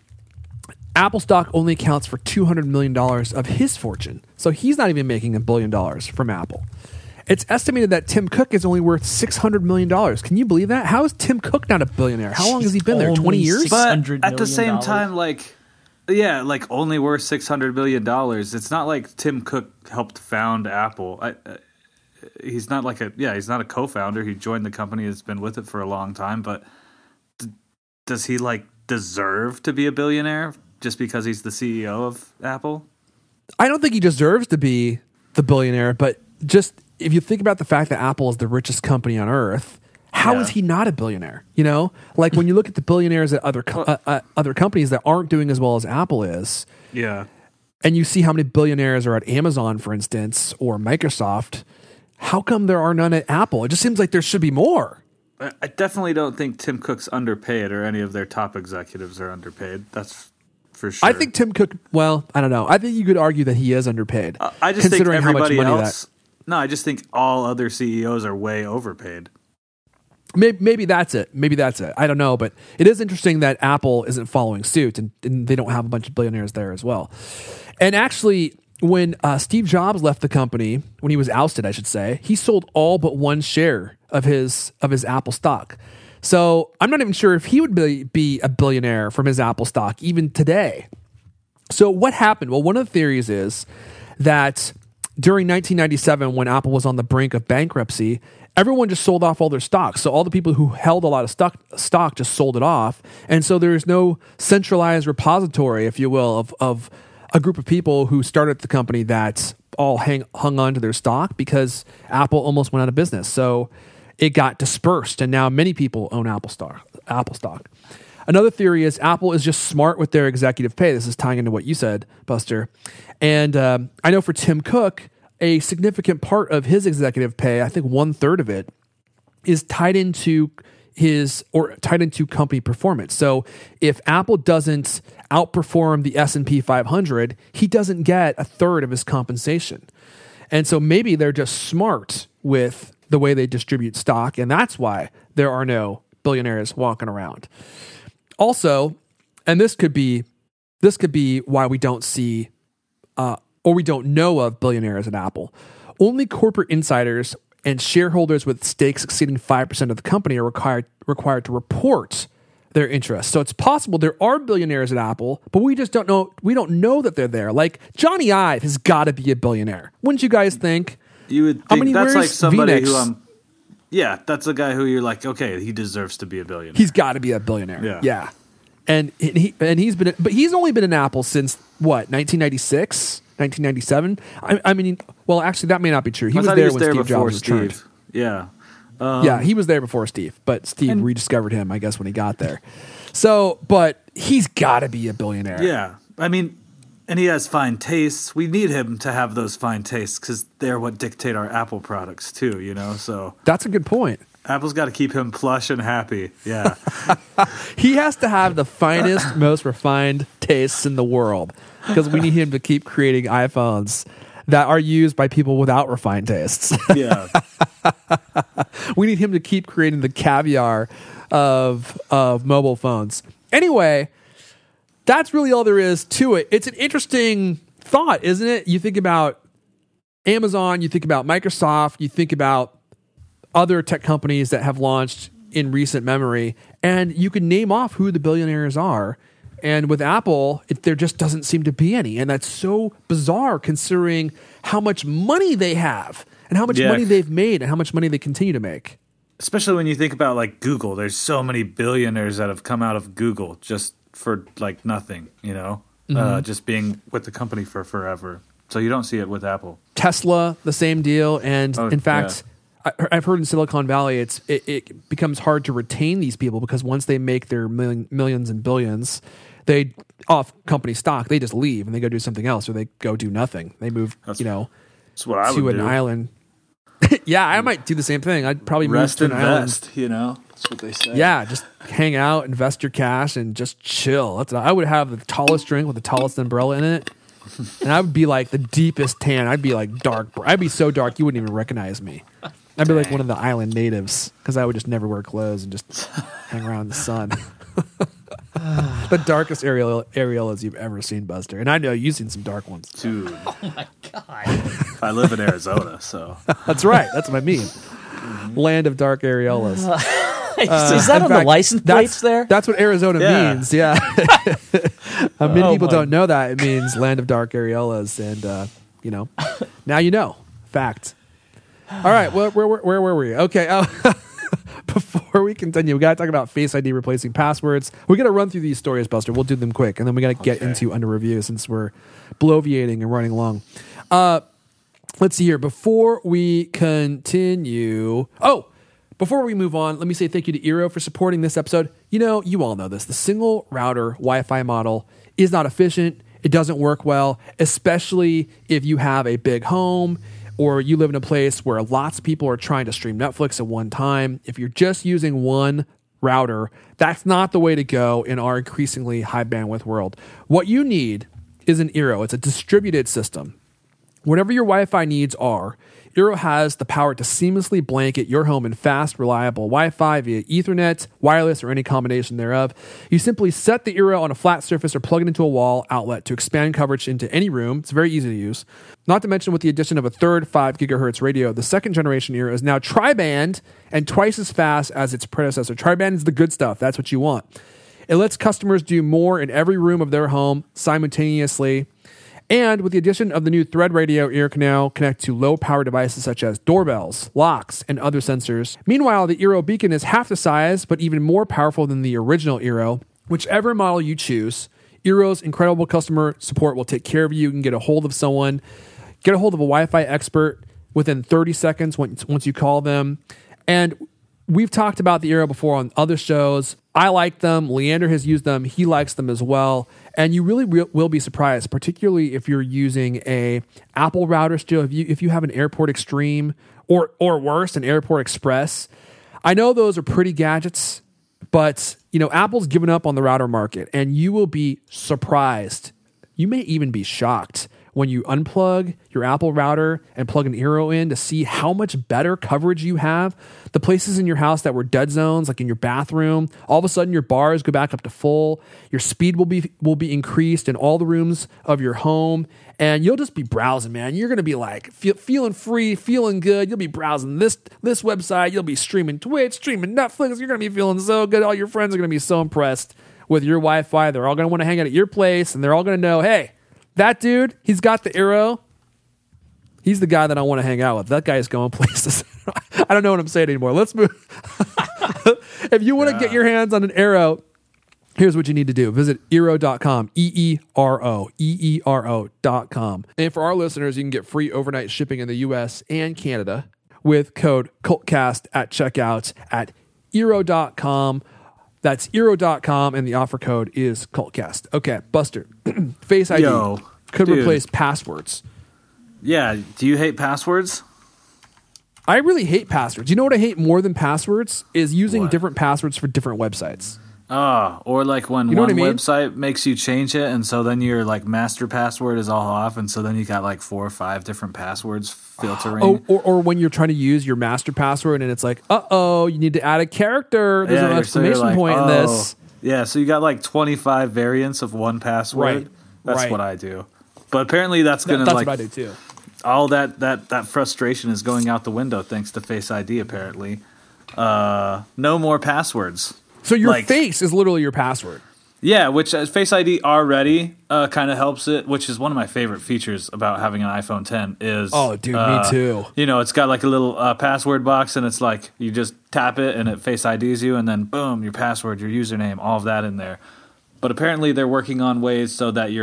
Apple stock only accounts for two hundred million dollars of his fortune. So he's not even making a billion dollars from Apple. It's estimated that Tim Cook is only worth six hundred million dollars. Can you believe that? How is Tim Cook not a billionaire? How long has he been there? twenty years? But at the same time, like, yeah, like only worth six hundred million dollars. It's not like Tim Cook helped found Apple. I, uh, he's not like a, yeah, he's not a co-founder. He joined the company, has been with it for a long time. But d- does he, like, deserve to be a billionaire just because he's the C E O of Apple? I don't think he deserves to be the billionaire, but just if you think about the fact that Apple is the richest company on earth, how Yeah. is he not a billionaire? You know, like when you look at the billionaires at other co- uh, uh, other companies that aren't doing as well as Apple is, Yeah. and you see how many billionaires are at Amazon, for instance, or Microsoft, how come there are none at Apple? It just seems like there should be more. I I definitely don't think Tim Cook's underpaid or any of their top executives are underpaid. That's for sure. I think Tim Cook, well, I don't know. I think you could argue that he is underpaid. Uh, I just think considering how much everybody money else. No, I just think all other C E Os are way overpaid. Maybe, maybe that's it. Maybe that's it. I don't know, but it is interesting that Apple isn't following suit, and, and they don't have a bunch of billionaires there as well. And actually, when uh, Steve Jobs left the company, when he was ousted, I should say, he sold all but one share of his of his Apple stock. So I'm not even sure if he would be, be a billionaire from his Apple stock even today. So what happened? Well, one of the theories is that during nineteen ninety-seven, when Apple was on the brink of bankruptcy, everyone just sold off all their stocks. So all the people who held a lot of stock stock just sold it off. And so there's no centralized repository, if you will, of, of a group of people who started the company that all hang, hung on to their stock because Apple almost went out of business. So it got dispersed, and now many people own Apple stock. Apple stock. Another theory is Apple is just smart with their executive pay. This is tying into what you said, Buster. And um, I know for Tim Cook, a significant part of his executive pay, I think one third of it, is tied into his or tied into company performance. So if Apple doesn't outperform the S and P five hundred, he doesn't get a third of his compensation. And so maybe they're just smart with the way they distribute stock, and that's why there are no billionaires walking around. Also, and this could be this could be why we don't see uh, or we don't know of billionaires at Apple. Only corporate insiders and shareholders with stakes exceeding five percent of the company are required required to report their interests. So it's possible there are billionaires at Apple, but we just don't know. We don't know that they're there. Like Johnny Ive has got to be a billionaire, wouldn't you guys think? You would I think mean, that's like where's somebody V-Nex? who I'm. Yeah, that's a guy who you're like, okay, he deserves to be a billionaire. He's got to be a billionaire. Yeah. yeah. And he and he's been, but he's only been in Apple since what, nineteen ninety-six, nineteen ninety-seven. I, I mean, well, actually, that may not be true. He I was thought there he was when there Steve before Jobs returned. Steve. Yeah. Um, yeah, he was there before Steve, but Steve and- rediscovered him, I guess, when he got there. So, but he's got to be a billionaire. Yeah. I mean, and he has fine tastes. We need him to have those fine tastes because they're what dictate our Apple products too, you know? So That's a good point. Apple's got to keep him plush and happy. Yeah. He has to have the finest, most refined tastes in the world because we need him to keep creating iPhones that are used by people without refined tastes. Yeah. We need him to keep creating the caviar of of mobile phones. Anyway, that's really all there is to it. It's an interesting thought, isn't it? You think about Amazon, you think about Microsoft, you think about other tech companies that have launched in recent memory, and you can name off who the billionaires are. And with Apple, it, there just doesn't seem to be any. And that's so bizarre considering how much money they have and how much Yeah. money they've made and how much money they continue to make. Especially when you think about like Google, there's so many billionaires that have come out of Google just for like nothing, you know, uh, just being with the company for forever. So you don't see it with Apple. Tesla, the same deal. And Oh, in fact, I, I've heard in Silicon Valley, it's it, it becomes hard to retain these people because once they make their million, millions and billions, they off company stock, they just leave and they go do something else, or they go do nothing. They move, That's- you know, That's what I to would an do. island. Yeah, I might do the same thing. I'd probably Rest, move to an island. invest, you know? That's what they say. Yeah, just hang out, invest your cash, and just chill. That's what I would have the tallest drink with the tallest umbrella in it, and I would be like the deepest tan. I'd be like dark. I'd be so dark you wouldn't even recognize me. I'd be like one of the island natives because I would just never wear clothes and just hang around in the sun. The darkest areola, areolas you've ever seen, Buster, and I know you've seen some dark ones. Dude, Oh my god! I live in Arizona, so. That's right. That's what I mean. Land of dark areolas. Is that In on the fact, license that's- plates there? That's what Arizona Yeah. means. Yeah. uh, many Oh people my- don't know that. It means land of dark areolas. And, uh, you know, now you know. Fact. All right. Well, where, where, where were we? Okay. Uh, before we continue, we got to talk about Face I D replacing passwords. We're going to run through these stories, Buster. We'll do them quick. And then we got to get Okay. into under review since we're bloviating and running long. Uh, let's see here. Before we continue. Oh, before we move on, let me say thank you to Eero for supporting this episode. You know, you all know this. The single router Wi-Fi model is not efficient. It doesn't work well, especially if you have a big home or you live in a place where lots of people are trying to stream Netflix at one time. If you're just using one router, that's not the way to go in our increasingly high bandwidth world. What you need is an Eero. It's a distributed system. Whatever your Wi-Fi needs are, Eero has the power to seamlessly blanket your home in fast, reliable Wi-Fi via Ethernet, wireless, or any combination thereof. You simply set the Eero on a flat surface or plug it into a wall outlet to expand coverage into any room. It's very easy to use. Not to mention with the addition of a third five gigahertz radio, the second generation Eero is now tri-band and twice as fast as its predecessor. Tri-band is the good stuff. That's what you want. It lets customers do more in every room of their home simultaneously. And with the addition of the new Thread Radio, Eero can now connect to low-power devices such as doorbells, locks, and other sensors. Meanwhile, the Eero Beacon is half the size, but even more powerful than the original Eero. Whichever model you choose, Eero's incredible customer support will take care of you. You can get a hold of someone, get a hold of a Wi-Fi expert within thirty seconds once, once you call them. And we've talked about the Eero before on other shows. I like them. Leander has used them. He likes them as well. And you really re- will be surprised, particularly if you're using a Apple router still. If you if you have an Airport Extreme or or worse, an Airport Express. I know those are pretty gadgets, but you know Apple's given up on the router market, and you will be surprised. You may even be shocked when you unplug your Apple router and plug an Eero in to see how much better coverage you have. The places in your house that were dead zones, like in your bathroom, all of a sudden your bars go back up to full. Your speed will be will be increased in all the rooms of your home, and you'll just be browsing, man. You're gonna be like feel, feeling free, feeling good. You'll be browsing this this website. You'll be streaming Twitch, streaming Netflix. You're gonna be feeling so good. All your friends are gonna be so impressed with your Wi-Fi. They're all gonna want to hang out at your place, and they're all gonna know, hey, that dude, he's got the Eero. He's the guy that I want to hang out with. That guy is going places. I don't know what I'm saying anymore. Let's move. If you want to Yeah. get your hands on an Eero, here's what you need to do. Visit Eero dot com. E E R O. E E R O dot com. And for our listeners, you can get free overnight shipping in the U S and Canada with code CULTCAST at checkout at Eero dot com. That's Eero dot com, and the offer code is CULTCAST. Okay, Buster. Face I D Yo, could dude. replace passwords. Yeah, do you hate passwords? I really hate passwords. You know what I hate more than passwords? Is using What? different passwords for different websites. Oh, or like when You know one what I mean? website makes you change it, and so then your like master password is all off, and so then you got like four or five different passwords filtering. Oh, or, or when you're trying to use your master password and it's like, uh-oh, you need to add a character. There's an you're- so you're exclamation like, point in oh. this. Yeah, so you got like twenty-five variants of one password. Right, That's right. what I do. But apparently that's That- gonna that's like what I do too. all that, that that frustration is going out the window thanks to Face I D apparently. Uh, no more passwords. So your like- face is literally your password. Yeah, which uh, Face I D already uh, kind of helps it, which is one of my favorite features about having an iPhone ten is... Oh, dude, me uh, too. You know, it's got like a little uh, password box, and it's like you just tap it, and it Face I Ds you, and then boom, your password, your username, all of that in there. But apparently they're working on ways so that your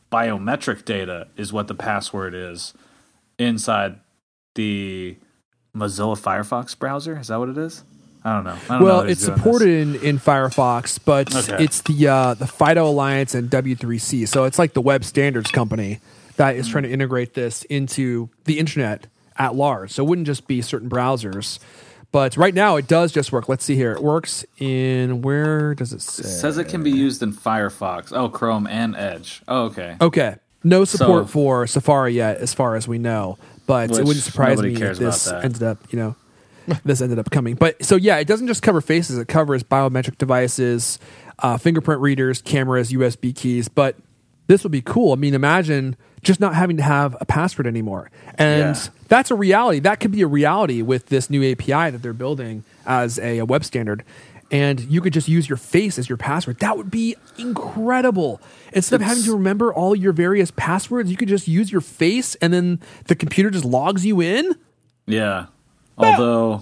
biometric data is what the password is inside the Mozilla Firefox browser. Is that what it is? I don't know. I don't well, know it's supported in, in Firefox, but Okay. it's the uh, the FIDO Alliance and W three C. So it's like the web standards company that is trying to integrate this into the internet at large. So it wouldn't just be certain browsers. But right now it does just work. Let's see here. It works in, where does it say? It says it can be used in Firefox. Oh, Chrome and Edge. Oh, okay. Okay. No support So- for Safari yet, as far as we know. But it Which wouldn't surprise nobody me if cares about this that. ended up, you know, this ended up coming. But so yeah, it doesn't just cover faces; it covers biometric devices, uh, fingerprint readers, cameras, U S B keys. But this would be cool. I mean, imagine just not having to have a password anymore, and Yeah. that's a reality. That could be a reality with this new A P I that they're building as a, a web standard. And you could just use your face as your password. That would be incredible. Instead of It's- having to remember all your various passwords, you could just use your face and then the computer just logs you in. Yeah. Although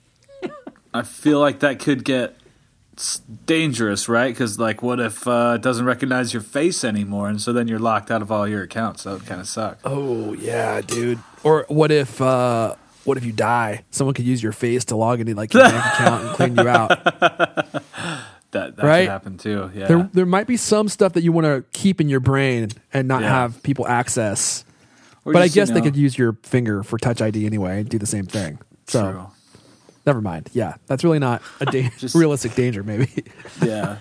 I feel like that could get s- dangerous, right? Because, like, what if uh, it doesn't recognize your face anymore, and so then you're locked out of all your accounts? That would kind of suck. Oh, yeah, dude. Or what if uh, what if you die? Someone could use your face to log into like your bank account and clean you out. That that Right? could happen too. Yeah. There, there might be some stuff that you want to keep in your brain and not Yeah. have people access. Or But I just, you guess they know, could use your finger for Touch I D anyway and do the same thing. So True. never mind. Yeah, that's really not a da- Just- realistic danger, maybe. Yeah.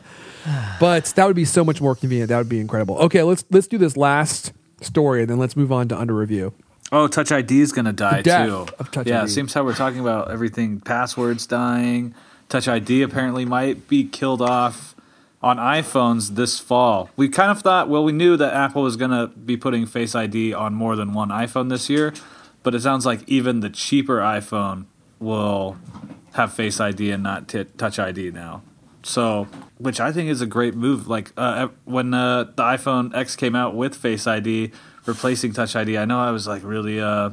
But that would be so much more convenient. That would be incredible. Okay, let's let's do this last story and then let's move on to under review. Oh, Touch I D is going to die death too. of Touch yeah, I D. seems how we're talking about everything. Passwords dying. Touch I D apparently might be killed off on iPhones this fall. We kind of thought, well, we knew that Apple was going to be putting Face I D on more than one iPhone this year, but it sounds like even the cheaper iPhone will have Face I D and not t- Touch I D now. So, which I think is a great move. Like uh, when uh, the iPhone X came out with Face I D, replacing Touch I D, I know I was like really uh,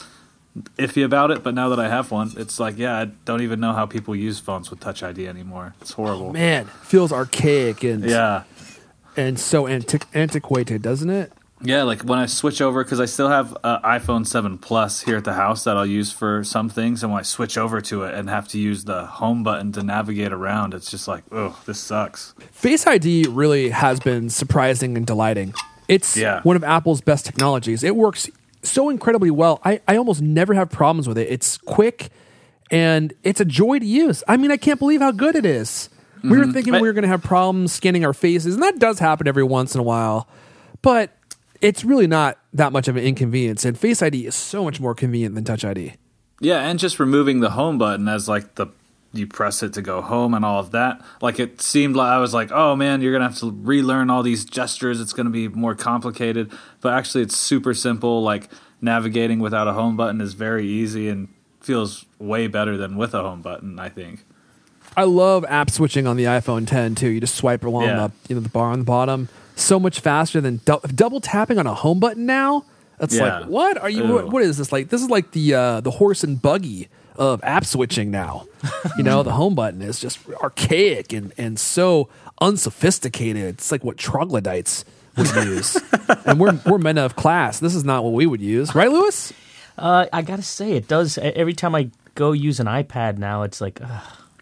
iffy about it, but now that I have one, it's like, yeah, I don't even know how people use phones with Touch I D anymore. It's horrible. Man, feels archaic and Yeah. and so antiq- antiquated, doesn't it? Yeah, like when I switch over, because I still have uh, iPhone seven Plus here at the house that I'll use for some things, and when I switch over to it and have to use the home button to navigate around, it's just like, oh, this sucks. Face I D really has been surprising and delighting. It's Yeah. one of Apple's best technologies. It works so incredibly well. I, I almost never have problems with it. It's quick and it's a joy to use. I mean, I can't believe how good it is. We were thinking I- we were going to have problems scanning our faces, and that does happen every once in a while. But it's really not that much of an inconvenience. And Face I D is so much more convenient than Touch I D. Yeah, and just removing the home button as like the you press it to go home and all of that. Like it seemed like I was like, oh man, you're gonna have to relearn all these gestures. It's gonna be more complicated. But actually, it's super simple. Like navigating without a home button is very easy and feels way better than with a home button, I think. I love app switching on the iPhone ten too. You just swipe along Yeah. the you know the bar on the bottom so much faster than dou- double tapping on a home button now. It's Yeah. like what are you? Ew. What, what is this like? This is like the uh, the horse and buggy of app switching now. You know, the home button is just archaic and and so unsophisticated. It's like what troglodytes would use, and we're we're men of class. This is not what we would use, right, Lewis? Uh, I gotta say, it does. e- Every time I go use an iPad now, it's like, ugh,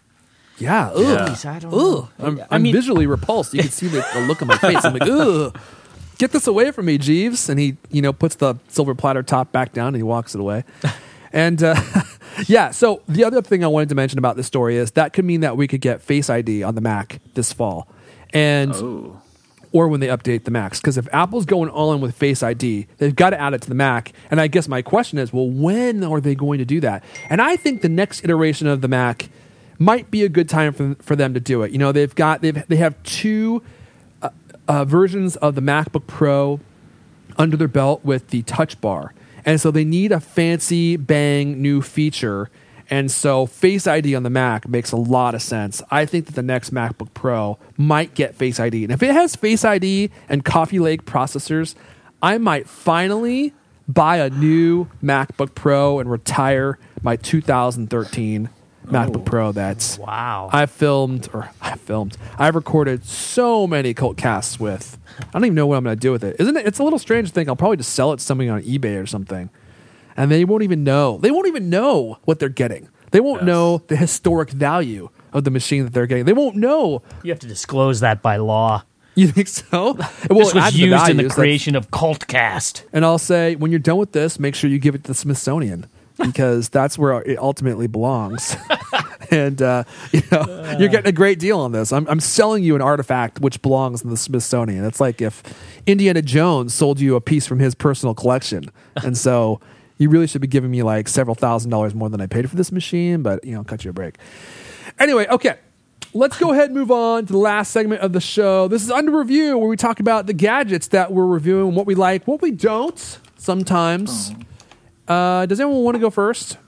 Yeah. Ugh. Yeah. geez, I don't Ugh. know. I'm, I I'm mean, visually repulsed. You can see the, the look on my face. I'm like, ugh. Get this away from me, Jeeves. And he, you know, puts the silver platter top back down and he walks it away. And uh, yeah, so the other thing I wanted to mention about this story is that could mean that we could get Face I D on the Mac this fall. And Oh. or when they update the Macs. Because if Apple's going all in with Face I D, they've got to add it to the Mac. And I guess my question is, well, when are they going to do that? And I think the next iteration of the Mac might be a good time for, for them to do it. You know, they've got they've they have two uh, uh, versions of the MacBook Pro under their belt with the Touch Bar, and so they need a fancy bang new feature. And so Face I D on the Mac makes a lot of sense. I think that the next MacBook Pro might get Face I D. And if it has Face I D and Coffee Lake processors, I might finally buy a new MacBook Pro and retire my two thousand thirteen MacBook Oh. Pro that's Wow. I filmed or I filmed. I've recorded so many cult casts with. I don't even know what I'm going to do with it. Isn't it? It's a little strange to think I'll probably just sell it to somebody on eBay or something, and they won't even know. They won't even know what they're getting. They won't Yes. know the historic value of the machine that they're getting. They won't know. You have to disclose that by law. You think so? Well, This it was adds used in value, the so that's- creation of Cultcast. And I'll say, when you're done with this, make sure you give it to the Smithsonian because that's where it ultimately belongs. and uh, you know, you're getting a great deal on this. I'm, I'm selling you an artifact which belongs in the Smithsonian. It's like if Indiana Jones sold you a piece from his personal collection, and so you really should be giving me like several thousand dollars more than I paid for this machine. But you know, cut you a break. Anyway, okay. Let's go ahead and move on to the last segment of the show. This is Under Review, where we talk about the gadgets that we're reviewing, what we like, what we don't sometimes. Uh, does anyone want to go first?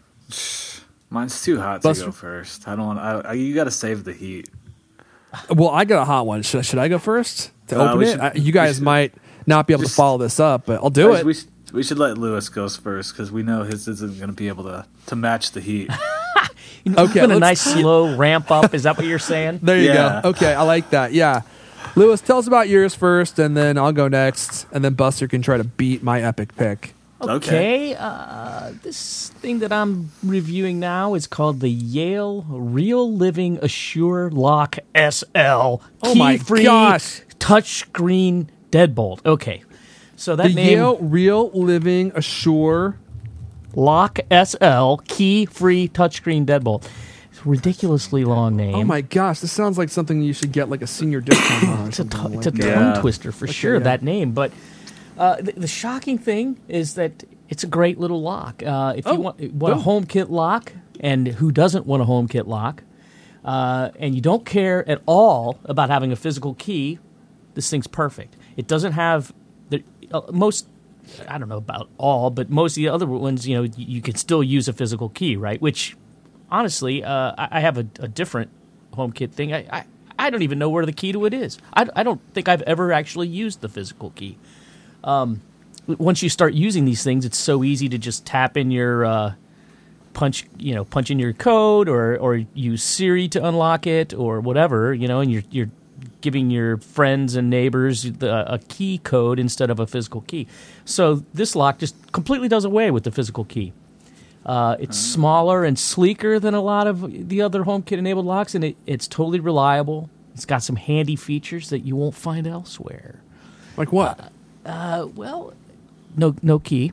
Mine's too hot Buster? to go first. I don't want. I, I, you got to save the heat. Well, I got a hot one. Should, should I go first to Uh, open we it? should- I, you we guys should- might not be able to just- follow this up, but I'll do Guys, it. We, sh- we should let Lewis go first because we know his isn't going to be able to, to match the heat. Okay, Been a let's- nice slow ramp up. Is that what you're saying? There you Yeah. go. Okay, I like that. Yeah. Lewis, tell us about yours first, and then I'll go next, and then Buster can try to beat my epic pick. Okay. Uh, this thing that I'm reviewing now is called the Yale Real Living Assure Lock S L. Oh my Key-free gosh. touchscreen deadbolt. Okay. So that The name, Yale Real Living Assure. Lock S L, key-free touchscreen deadbolt. It's a ridiculously long name. Oh my gosh, this sounds like something you should get like a senior discount on. or It's a, something t- like it's a that. tongue Yeah. twister for Okay, sure, yeah. that name. But uh, the, the shocking thing is that it's a great little lock. Uh, if Oh, you want, want oh. a HomeKit lock, and who doesn't want a HomeKit lock, uh, and you don't care at all about having a physical key, this thing's perfect. It doesn't have the, uh, most. I don't know about all, but most of the other ones, you know, you, you can still use a physical key, right? Which, honestly, uh, I, I have a, a different HomeKit thing. I, I I don't even know where the key to it is. I, I don't think I've ever actually used the physical key. Um, once you start using these things, it's so easy to just tap in your uh, punch, you know, punch in your code, or or use Siri to unlock it, or whatever, you know, and you're you're giving your friends and neighbors the, a key code instead of a physical key. So this lock just completely does away with the physical key. Uh, it's smaller and sleeker than a lot of the other HomeKit-enabled locks, and it, it's totally reliable. It's got some handy features that you won't find elsewhere. Like what? Uh, well, no no key.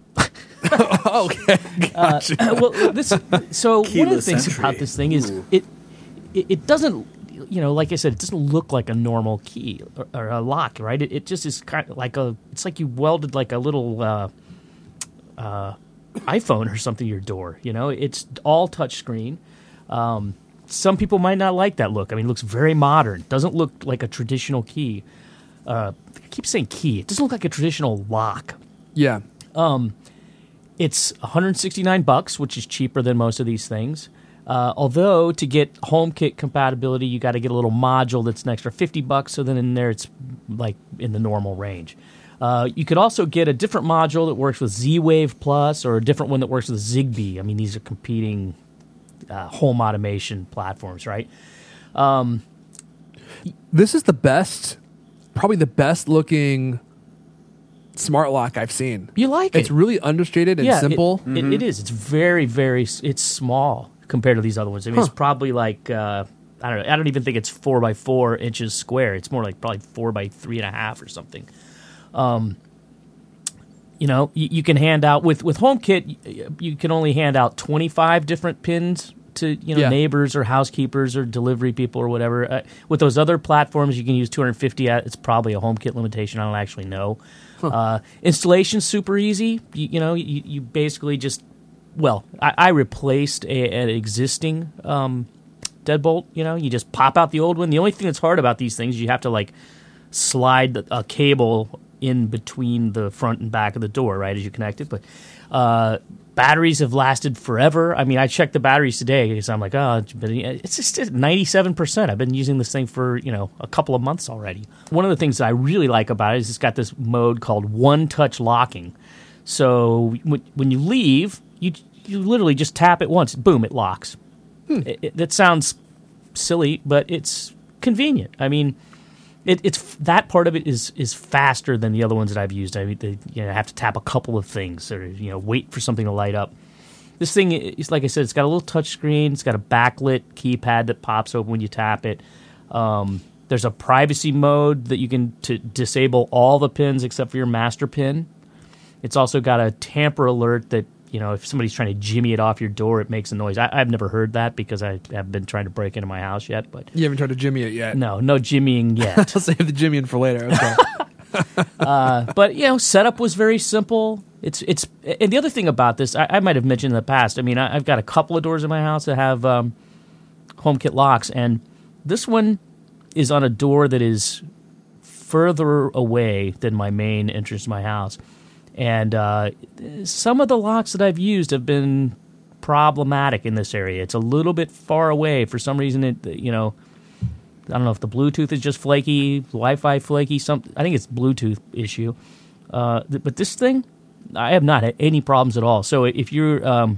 okay. Uh, well, this so one of the Keyless things entry. about this thing is Ooh. it, it it doesn't, you know, like I said, it doesn't look like a normal key or, or a lock, right? It, it just is kind of like a. It's like you welded like a little uh, uh, iPhone or something to your door. You know, it's all touchscreen. Um, some people might not like that look. I mean, it looks very modern. Doesn't look like a traditional key. Uh, I keep saying key. It doesn't look like a traditional lock. Yeah. It's one hundred sixty-nine bucks, which is cheaper than most of these things. Uh, although to get HomeKit compatibility, you got to get a little module that's an extra fifty bucks. So then in there, it's like in the normal range. Uh, you could also get a different module that works with Z-Wave Plus, or a different one that works with Zigbee. I mean, these are competing uh, home automation platforms, right? This is the best, probably the best looking smart lock I've seen. You like It's it? really understated and yeah, it- simple. It, it is. It's very, very. s- It's small compared to these other ones. I mean, Huh. it's probably like uh, I don't know. I don't even think it's four by four inches square. It's more like probably four by three and a half or something. Um, you know, you, you can hand out with with HomeKit. You, you can only hand out twenty five different pins to you know Yeah. neighbors or housekeepers or delivery people or whatever. Uh, with those other platforms, you can use two hundred fifty. At, it's probably a HomeKit limitation. I don't actually know. Uh, installation's super easy. You, you know, you, you basically just well, I, I replaced a, an existing um, deadbolt. You know, you just pop out the old one. The only thing that's hard about these things, you have to like slide the- a cable in between the front and back of the door, right, as you connect it. But uh, batteries have lasted forever. I mean, I checked the batteries today because I'm like, oh, it's been- it's just at ninety-seven percent. I've been using this thing for, you know, a couple of months already. One of the things that I really like about it is it's got this mode called one-touch locking. So when when you leave, you you literally just tap it once, boom, it locks. Hmm. It, it, that sounds silly, but it's convenient. I mean, it, it's that part of it is is faster than the other ones that I've used. I mean, they, you know, have to tap a couple of things or you know wait for something to light up. This thing is, like I said, it's got a little touch screen. It's got a backlit keypad that pops open when you tap it. Um, there's a privacy mode that you can to disable all the pins except for your master pin. It's also got a tamper alert that, you know, if somebody's trying to jimmy it off your door, it makes a noise. I, I've never heard that because I haven't been trying to break into my house yet. But You haven't tried to jimmy it yet. no, no jimmying yet. I'll save the jimmying for later. Okay. uh, but, you know, setup was very simple. It's it's and the other thing about this, I, I might have mentioned in the past. I mean, I, I've got a couple of doors in my house that have um, HomeKit locks, and this one is on a door that is further away than my main entrance to my house. And uh, some of the locks that I've used have been problematic in this area. It's a little bit far away. For some reason, it you know, I don't know if the Bluetooth is just flaky, Wi-Fi flaky. Some I think it's Bluetooth issue. Uh, th- but this thing, I have not had any problems at all. So if you're um,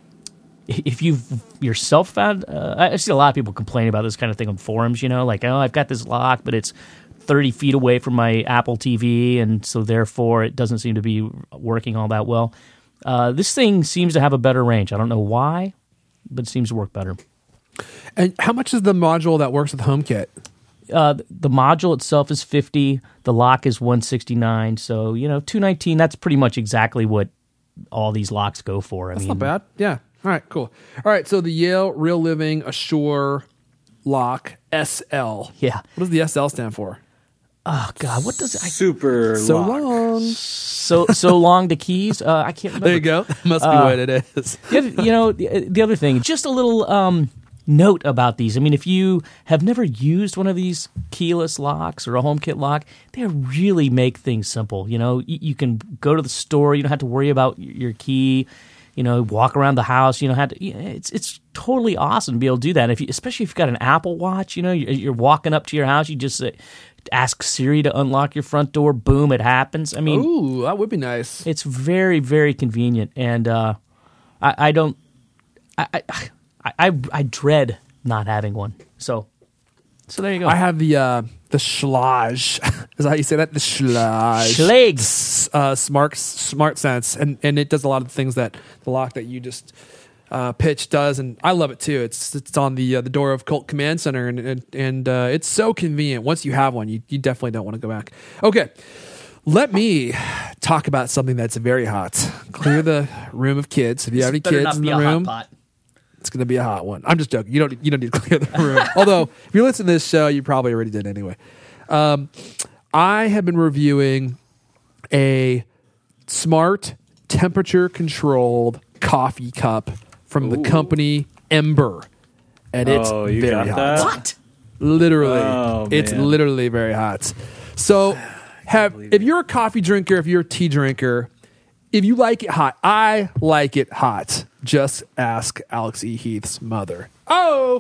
if you've yourself found, uh, I see a lot of people complaining about this kind of thing on forums. You know, like oh, I've got this lock, but it's thirty feet away from my Apple T V, and so therefore it doesn't seem to be working all that well. Uh, this thing seems to have a better range. I don't know why, but it seems to work better. And how much is the module that works with HomeKit? Uh, the module itself is fifty. The lock is one sixty-nine. So, you know, two nineteen, that's pretty much exactly what all these locks go for. I That's mean, not bad. Yeah. All right, cool. All right, so the Yale Real Living Assure Lock S L. Yeah. What does the S L stand for? Oh, God, what does it... I, Super So lock. long. so so long to keys? Uh, I can't remember. There you go. Must be Uh, what it is. The other- you know, the, the other thing, just a little um, note about these. I mean, if you have never used one of these keyless locks or a HomeKit lock, they really make things simple. You know, you, you can go to the store. You don't have to worry about your key. You know, walk around the house. You know, have to, it's it's totally awesome to be able to do that. If you, especially if you've got an Apple Watch, you know, you're, you're walking up to your house, you just uh, ask Siri to unlock your front door. Boom, it happens. I mean, Ooh, that would be nice. it's very, very convenient, and uh, I, I don't, I, I, I, I dread not having one. So, so there you go. I have the uh, the Schlage. Is that how you say that? The Schlage. Schlegs. Uh, smart Smart Sense, and and it does a lot of the things that the lock that you just uh, pitched does, and I love it too. It's it's on the uh, the door of Colt Command Center, and and, and uh, it's so convenient. Once you have one, you you definitely don't want to go back. Okay. Let me talk about something that's very hot. Clear the room of kids. If you have any Better kids not in be the a hot room, pot. it's going to be a hot one. I'm just joking. You don't you don't need to clear the room. Although if you're listening to this show, you probably already did anyway. Um, I have been reviewing a smart temperature controlled coffee cup from the company Ember, and it's Oh, you very got hot. that? What? Literally, Oh, it's man. literally very hot. So, have if you're a coffee drinker, if you're a tea drinker, if you like it hot, I like it hot. Just ask Alex E. Heath's mother. Oh,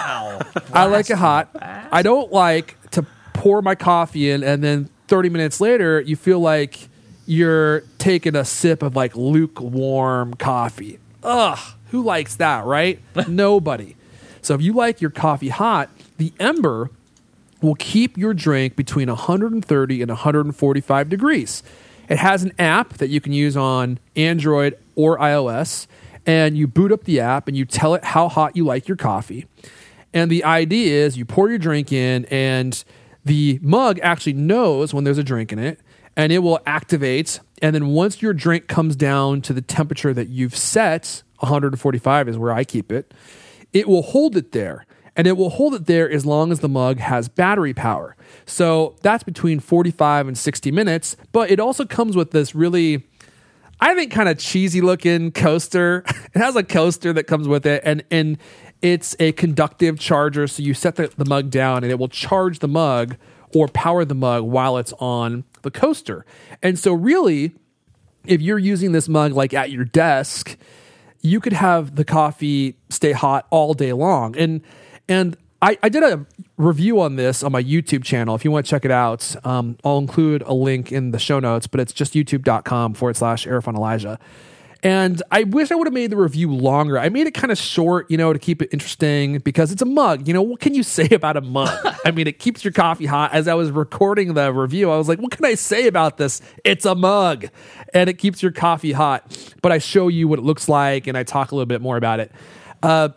I like it hot. I don't like to pour my coffee in and then thirty minutes later you feel like you're taking a sip of like lukewarm coffee. Ugh, who likes that, right? Nobody. So if you like your coffee hot, the Ember will keep your drink between one hundred thirty and one hundred forty-five degrees. It has an app that you can use on Android or iOS, and you boot up the app and you tell it how hot you like your coffee. And the idea is you pour your drink in, and the mug actually knows when there's a drink in it, and it will activate. And then once your drink comes down to the temperature that you've set, one hundred forty-five is where I keep it, it will hold it there. And it will hold it there as long as the mug has battery power. So that's between forty-five and sixty minutes. But it also comes with this really, I think, kind of cheesy looking coaster. It has a coaster that comes with it. And, and it's a conductive charger. So you set the, the mug down and it will charge the mug or power the mug while it's on the coaster. And so really, if you're using this mug like at your desk, you could have the coffee stay hot all day long. And and I, I did a review on this on my YouTube channel. If you want to check it out, um, I'll include a link in the show notes, but it's just youtube.com forward slash Arifon Elijah. And I wish I would have made the review longer. I made it kind of short, you know, to keep it interesting because it's a mug. You know, what can you say about a mug? I mean, it keeps your coffee hot. As I was recording the review, I was like, what can I say about this? It's a mug. And it keeps your coffee hot. But I show you what it looks like and I talk a little bit more about it. Uh,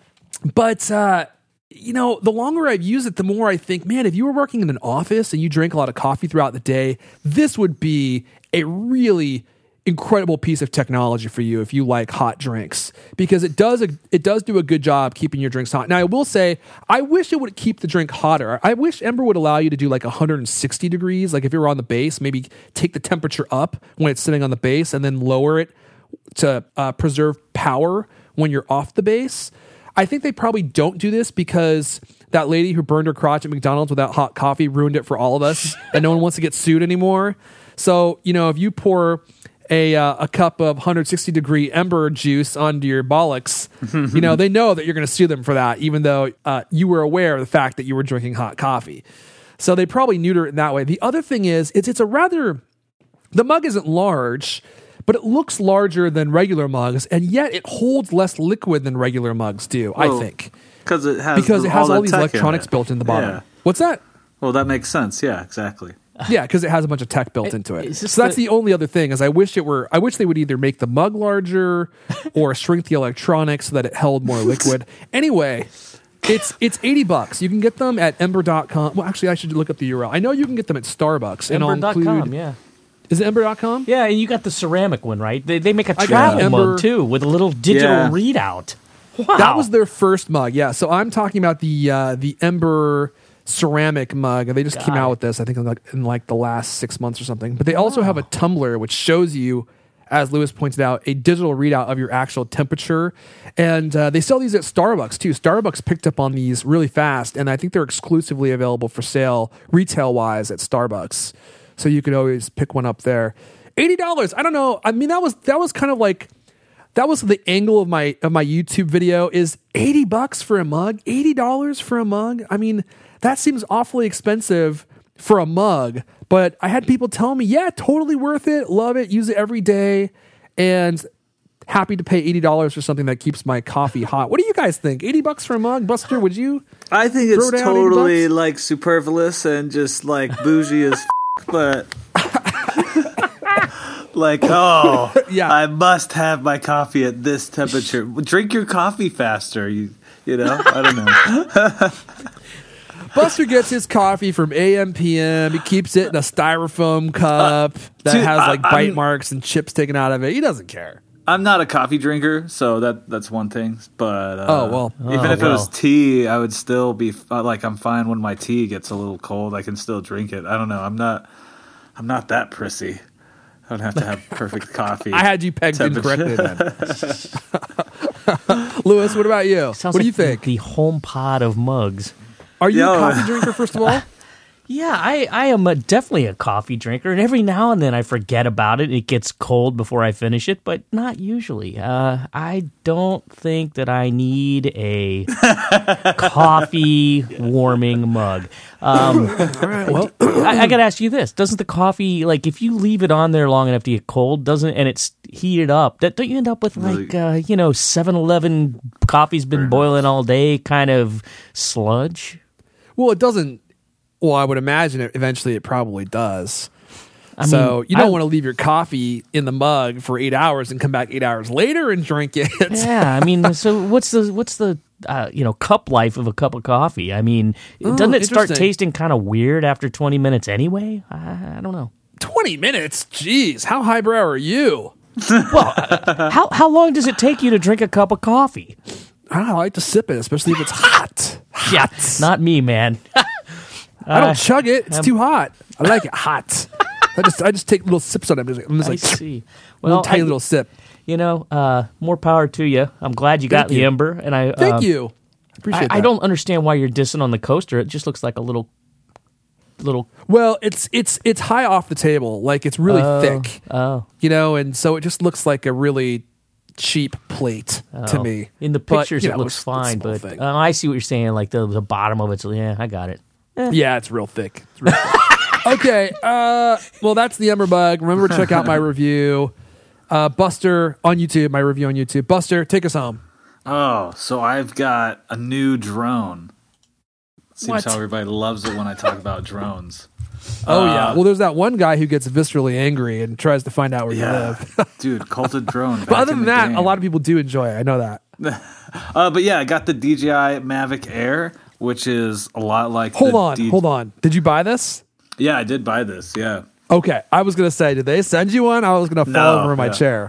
but, uh, you know, the longer I've used it, the more I think, man, if you were working in an office and you drank a lot of coffee throughout the day, this would be a really incredible piece of technology for you if you like hot drinks, because it does a, it does do a good job keeping your drinks hot. Now, I will say, I wish it would keep the drink hotter. I wish Ember would allow you to do like one hundred sixty degrees. Like if you're on the base, maybe take the temperature up when it's sitting on the base and then lower it to uh, preserve power when you're off the base. I think they probably don't do this because that lady who burned her crotch at McDonald's without hot coffee ruined it for all of us, and no one wants to get sued anymore. So, you know, if you pour a uh, a cup of one hundred sixty degree Ember juice onto your bollocks, you know, they know that you're going to sue them for that, even though uh, you were aware of the fact that you were drinking hot coffee. So they probably neuter it in that way. The other thing is, it's, it's a rather, the mug isn't large, but it looks larger than regular mugs, and yet it holds less liquid than regular mugs do, Well, I think. Because it has Because it has all, that these tech in electronics it. built in the bottom. Yeah. What's that? Well, that makes sense. Yeah, exactly. Yeah, because it has a bunch of tech built into it. is this So that's the- the only other thing is I wish it were. I wish they would either make the mug larger or shrink the electronics so that it held more liquid. Anyway, it's it's eighty bucks. You can get them at ember dot com. Well, actually, I should look up the U R L. I know you can get them at Starbucks. And I'll Ember dot include. com, yeah. Is it ember dot com? Yeah, and you got the ceramic one, right? They, they make a I got travel Ember- mug, too, with a little digital Yeah. readout. Wow. That was their first mug. Yeah. So I'm talking about the uh, the Ember ceramic mug. They just Got came out it. with this, I think, in like, in like the last six months or something. But they also have a tumbler which shows you, as Lewis pointed out, a digital readout of your actual temperature. And uh, they sell these at Starbucks too. Starbucks picked up on these really fast, and I think they're exclusively available for sale retail wise at Starbucks. So you could always pick one up there. eighty dollars. I don't know. I mean, that was that was kind of like that was the angle of my of my YouTube video is eighty bucks for a mug, eighty dollars for a mug. I mean, that seems awfully expensive for a mug, but I had people tell me, yeah, totally worth it. Love it. Use it every day. And happy to pay eighty dollars for something that keeps my coffee hot. What do you guys think? eighty bucks for a mug? Buster, would you? I think Throw it's down eighty totally bucks? like superfluous and just like bougie as f- but like, oh, Yeah. I must have my coffee at this temperature. Drink your coffee faster. You, you know, I don't know. Buster gets his coffee from A M P M. He keeps it in a styrofoam cup that dude, has like I- bite I'm- marks and chips taken out of it. He doesn't care. I'm not a coffee drinker, so that that's one thing. But uh, Oh, well. even Oh, if it was well. tea, I would still be uh, like, I'm fine when my tea gets a little cold. I can still drink it. I don't know. I'm not. I'm not that prissy. I don't have to have perfect coffee. I had you pegged Temperature. incorrectly then. Lewis, what about you? Sounds what do like you think? The home pod of mugs. Are you Yo. a coffee drinker, first of all? Yeah, I, I am a, definitely a coffee drinker, and every now and then I forget about it. It gets cold before I finish it, but not usually. Uh, I don't think that I need a coffee warming mug. Um, Well, I, I got to ask you this: doesn't the coffee, like, if you leave it on there long enough to get cold, doesn't and it's heated up, that, don't you end up with like uh, you know, seven eleven coffee's been boiling all day kind of sludge? well, it doesn't. Well, I would imagine it eventually it probably does. I so mean, you don't I- want to leave your coffee in the mug for eight hours and come back eight hours later and drink it. Yeah, I mean, so what's the what's the uh, you know, cup life of a cup of coffee? I mean, Oh, doesn't it start interesting. tasting kind of weird after twenty minutes anyway? I, I don't know. twenty minutes? Jeez, how highbrow are you? How how long does it take you to drink a cup of coffee? I don't know, I like to sip it, especially if it's hot. Yeah, not me, man. I don't Uh, chug it; it's too hot. I like it hot. I just I just take little sips on it. I'm just, I'm just I like see. little Well, tiny I- little sip. You know, uh, more power to you. I'm glad you got Thank the you. Ember, and I Thank um, you. Appreciate I, that. I don't understand why you're dissing on the coaster. It just looks like a little, little. Well, it's it's it's high off the table. Like it's really Oh, thick. Oh, You know, and so it just looks like a really cheap plate to oh. me. In the But, pictures, you it know, looks it's- it's a fine, small but thing. uh, I see what you're saying. Like the the bottom of it's. Yeah, I got it. Yeah, it's real thick. It's real thick. Okay, uh, well, that's the Ember Bug. Remember to check out my review. Uh, Buster on YouTube, my review on YouTube. Buster, take us home. Oh, so I've got a new drone. Seems What? how everybody loves it when I talk about drones. Oh, Uh, yeah. Well, there's that one guy who gets viscerally angry and tries to find out where you Yeah, live. dude, culted drone. But back other in than the that, game. a lot of people do enjoy it. I know that. Uh, but yeah, I got the D J I Mavic Air, which is a lot like. Hold the on, D- hold on. Did you buy this? Yeah, I did buy this. Yeah. Okay, I was gonna say, did they send you one? I was gonna fall No, over in my yeah. chair.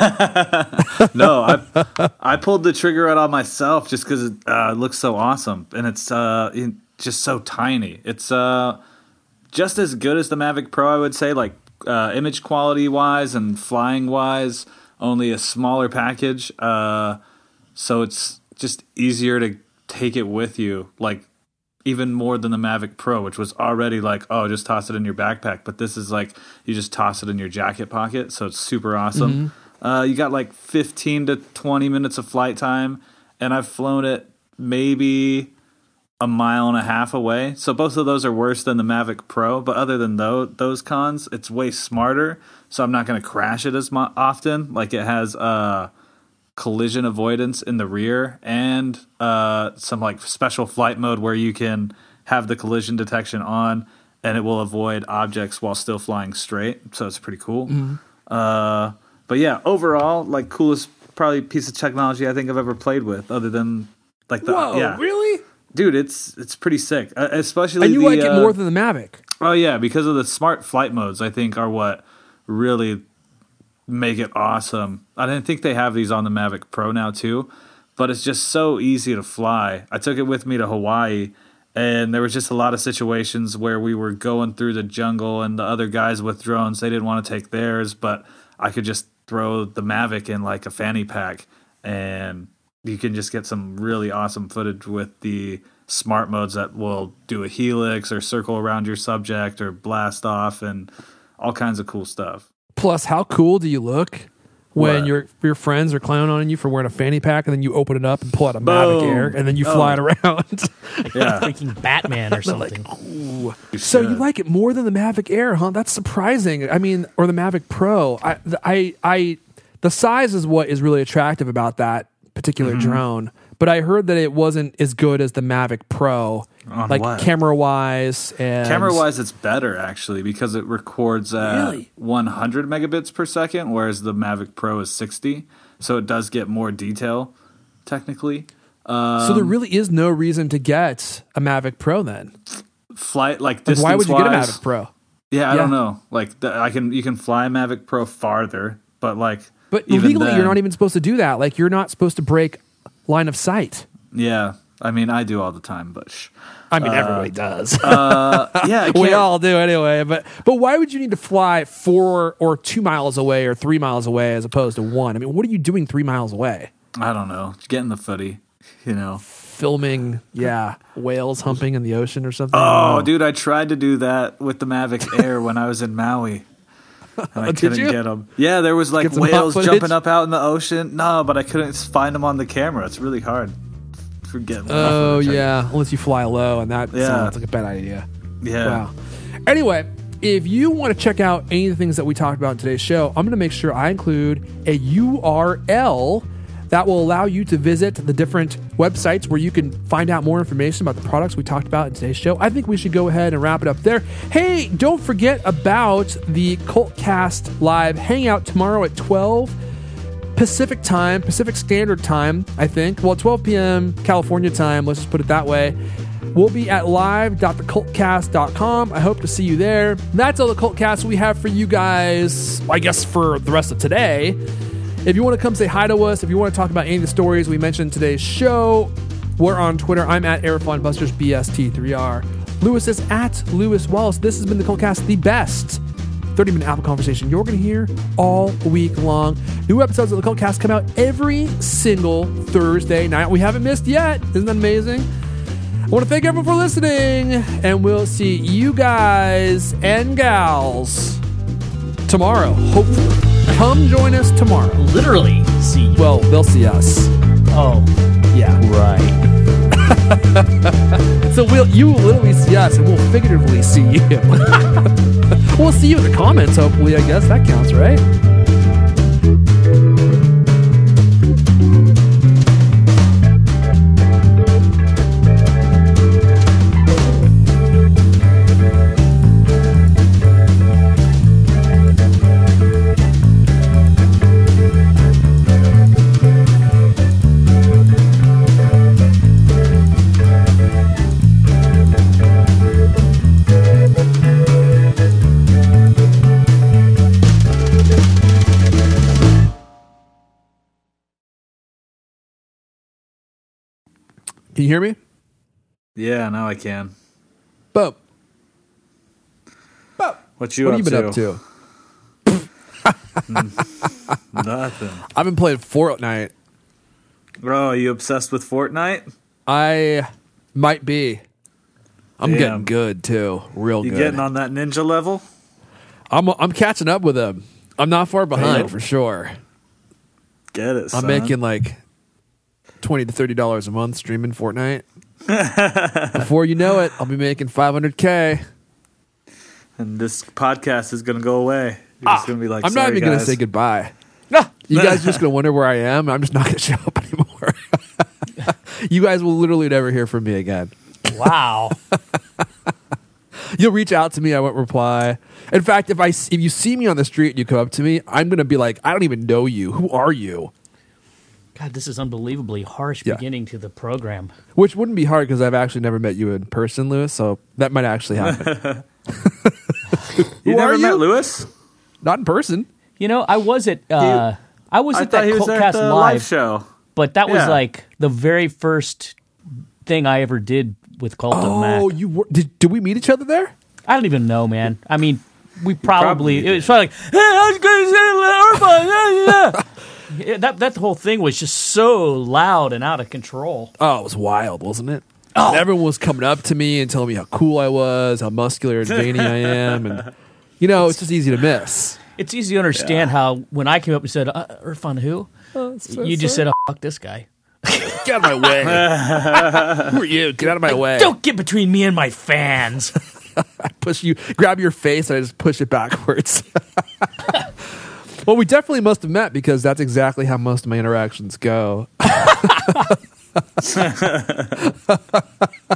No, I I pulled the trigger out on myself just because it uh, looks so awesome, and it's uh, in, just so tiny. It's uh, just as good as the Mavic Pro, I would say, like uh, image quality wise and flying wise. Only a smaller package, uh, so it's just easier to take it with you. Like even more than the Mavic Pro, which was already like, oh, just toss it in your backpack. But this is like you just toss it in your jacket pocket, so it's super awesome. Mm-hmm. Uh, you got like fifteen to twenty minutes of flight time, and I've flown it maybe a mile and a half away. So both of those are worse than the Mavic Pro, but other than those, those cons, it's way smarter. So I'm not going to crash it as mo- often. Like it has uh, collision avoidance in the rear and uh, some like special flight mode where you can have the collision detection on and it will avoid objects while still flying straight. So it's pretty cool. Mm-hmm. Uh, but yeah, overall, like coolest probably piece of technology I think I've ever played with, other than like the Whoa, yeah. really? Dude, it's it's pretty sick, uh, especially. And you the, like it uh, more than the Mavic? Oh yeah, because of the smart flight modes, I think are what really make it awesome. I didn't think they have these on the Mavic Pro now too, but it's just so easy to fly. I took it with me to Hawaii, and there was just a lot of situations where we were going through the jungle, and the other guys with drones, they didn't want to take theirs, but I could just throw the Mavic in like a fanny pack, and you can just get some really awesome footage with the smart modes that will do a helix or circle around your subject or blast off and all kinds of cool stuff. Plus, how cool do you look when What? your your friends are clowning on you for wearing a fanny pack, and then you open it up and pull out a Mavic Boom. Air, and then you Oh. fly it around? Yeah. Thinking Batman or something. Ooh. So you should. like it more than the Mavic Air, huh? That's surprising. I mean, or the Mavic Pro. I, the- I, I, the size is what is really attractive about that particular Mm-hmm. drone. But I heard that it wasn't as good as the Mavic Pro, On like what? camera wise and Camera wise, it's better actually because it records at Really? one hundred megabits per second, whereas the Mavic Pro is sixty. So it does get more detail, technically. Um, So there really is no reason to get a Mavic Pro then. flight like Like, distance. why would you get a wise- Mavic Pro? Yeah, I Yeah. don't know. Like the, I can you can fly Mavic Pro farther, but like But even legally, then- you're not even supposed to do that. Like, you're not supposed to break line of sight. Yeah, I mean I do all the time, but shh. I mean, everybody does. Uh, yeah, I we can't- all do anyway. But but why would you need to fly four or two miles away or three miles away as opposed to one? I mean, what are you doing three miles away? I don't know. Getting the footy, you know. Filming, yeah, whales humping in the ocean or something. Oh, dude, I tried to do that with the Mavic Air when I was in Maui. And I Did couldn't you? get them. Yeah, there was like Get some hot whales footage? jumping up out in the ocean. No, but I couldn't find them on the camera. It's really hard. Forget. Oh yeah, unless you fly low, and that Yeah. sounds like a bad idea. Yeah. Wow. Anyway, if you want to check out any of the things that we talked about in today's show, I'm going to make sure I include a U R L that will allow you to visit the different websites where you can find out more information about the products we talked about in today's show. I think we should go ahead and wrap it up there. Hey, don't forget about the Cultcast Live Hangout tomorrow at twelve Pacific time, Pacific Standard Time, I think. Well, twelve p.m. California time, let's just put it that way. We'll be at live dot the cultcast dot com. I hope to see you there. That's all the Cultcast we have for you guys, I guess, for the rest of today. If you want to come say hi to us, if you want to talk about any of the stories we mentioned in today's show, we're on Twitter. I'm at AirFunBusters B S T three R. Lewis is at Lewis Wallace. This has been the Cultcast, the best thirty minute Apple conversation you're going to hear all week long. New episodes of the Cultcast come out every single Thursday night. We haven't missed yet. Isn't that amazing? I want to thank everyone for listening, and we'll see you guys and gals tomorrow, hopefully. Come join us tomorrow. Literally see you. Well, they'll see us. Oh, Yeah. right. So we'll you will literally see us, and we'll figuratively see you. We'll see you in the comments, hopefully. I guess that counts, right? Can you hear me? Yeah, now I can. Boom. Boom. What you what up have you been to? up to? Nothing. I've been playing Fortnite. Bro, are you obsessed with Fortnite? I might be. I'm Damn. getting good too, real You good. getting on that ninja level? I'm I'm catching up with him. I'm not far behind Damn. for sure. Get it, I'm son. making like twenty to thirty dollars a month streaming Fortnite. Before you know it, I'll be making five hundred k. And this podcast is going to go away. You're just going to be like, I'm not sorry, even going to guys. say goodbye. You guys are just going to wonder where I am. I'm just not going to show up anymore. You guys will literally never hear from me again. Wow. You'll reach out to me. I won't reply. In fact, if I if you see me on the street and you come up to me, I'm going to be like, I don't even know you. Who are you? God, this is unbelievably harsh Yeah. beginning to the program. Which wouldn't be hard because I've actually never met you in person, Lewis. So that might actually happen. You Who never are met you? Lewis? Not in person. You know, I was at uh, I was I at thought that he was there at Cultcast the live, live show. but that was Yeah. like the very first thing I ever did with Cult of Oh, Mac. you were, did? Did we meet each other there? I don't even know, man. I mean, we probably, probably it was probably like, hey, I was going to say Urban. Yeah, that that whole thing was just so loud and out of control. Oh, it was wild, wasn't it? Oh. And everyone was coming up to me and telling me how cool I was, how muscular and veiny I am, and you know, it's just easy to miss. It's easy to understand how when I came up and said, uh, Irfan who? Oh, so you just sorry. said, oh, fuck this guy. Get out of my way. Who are you? Get out of my way. Don't get between me and my fans. I push you, grab your face, and I just push it backwards. Well, we definitely must have met because that's exactly how most of my interactions go.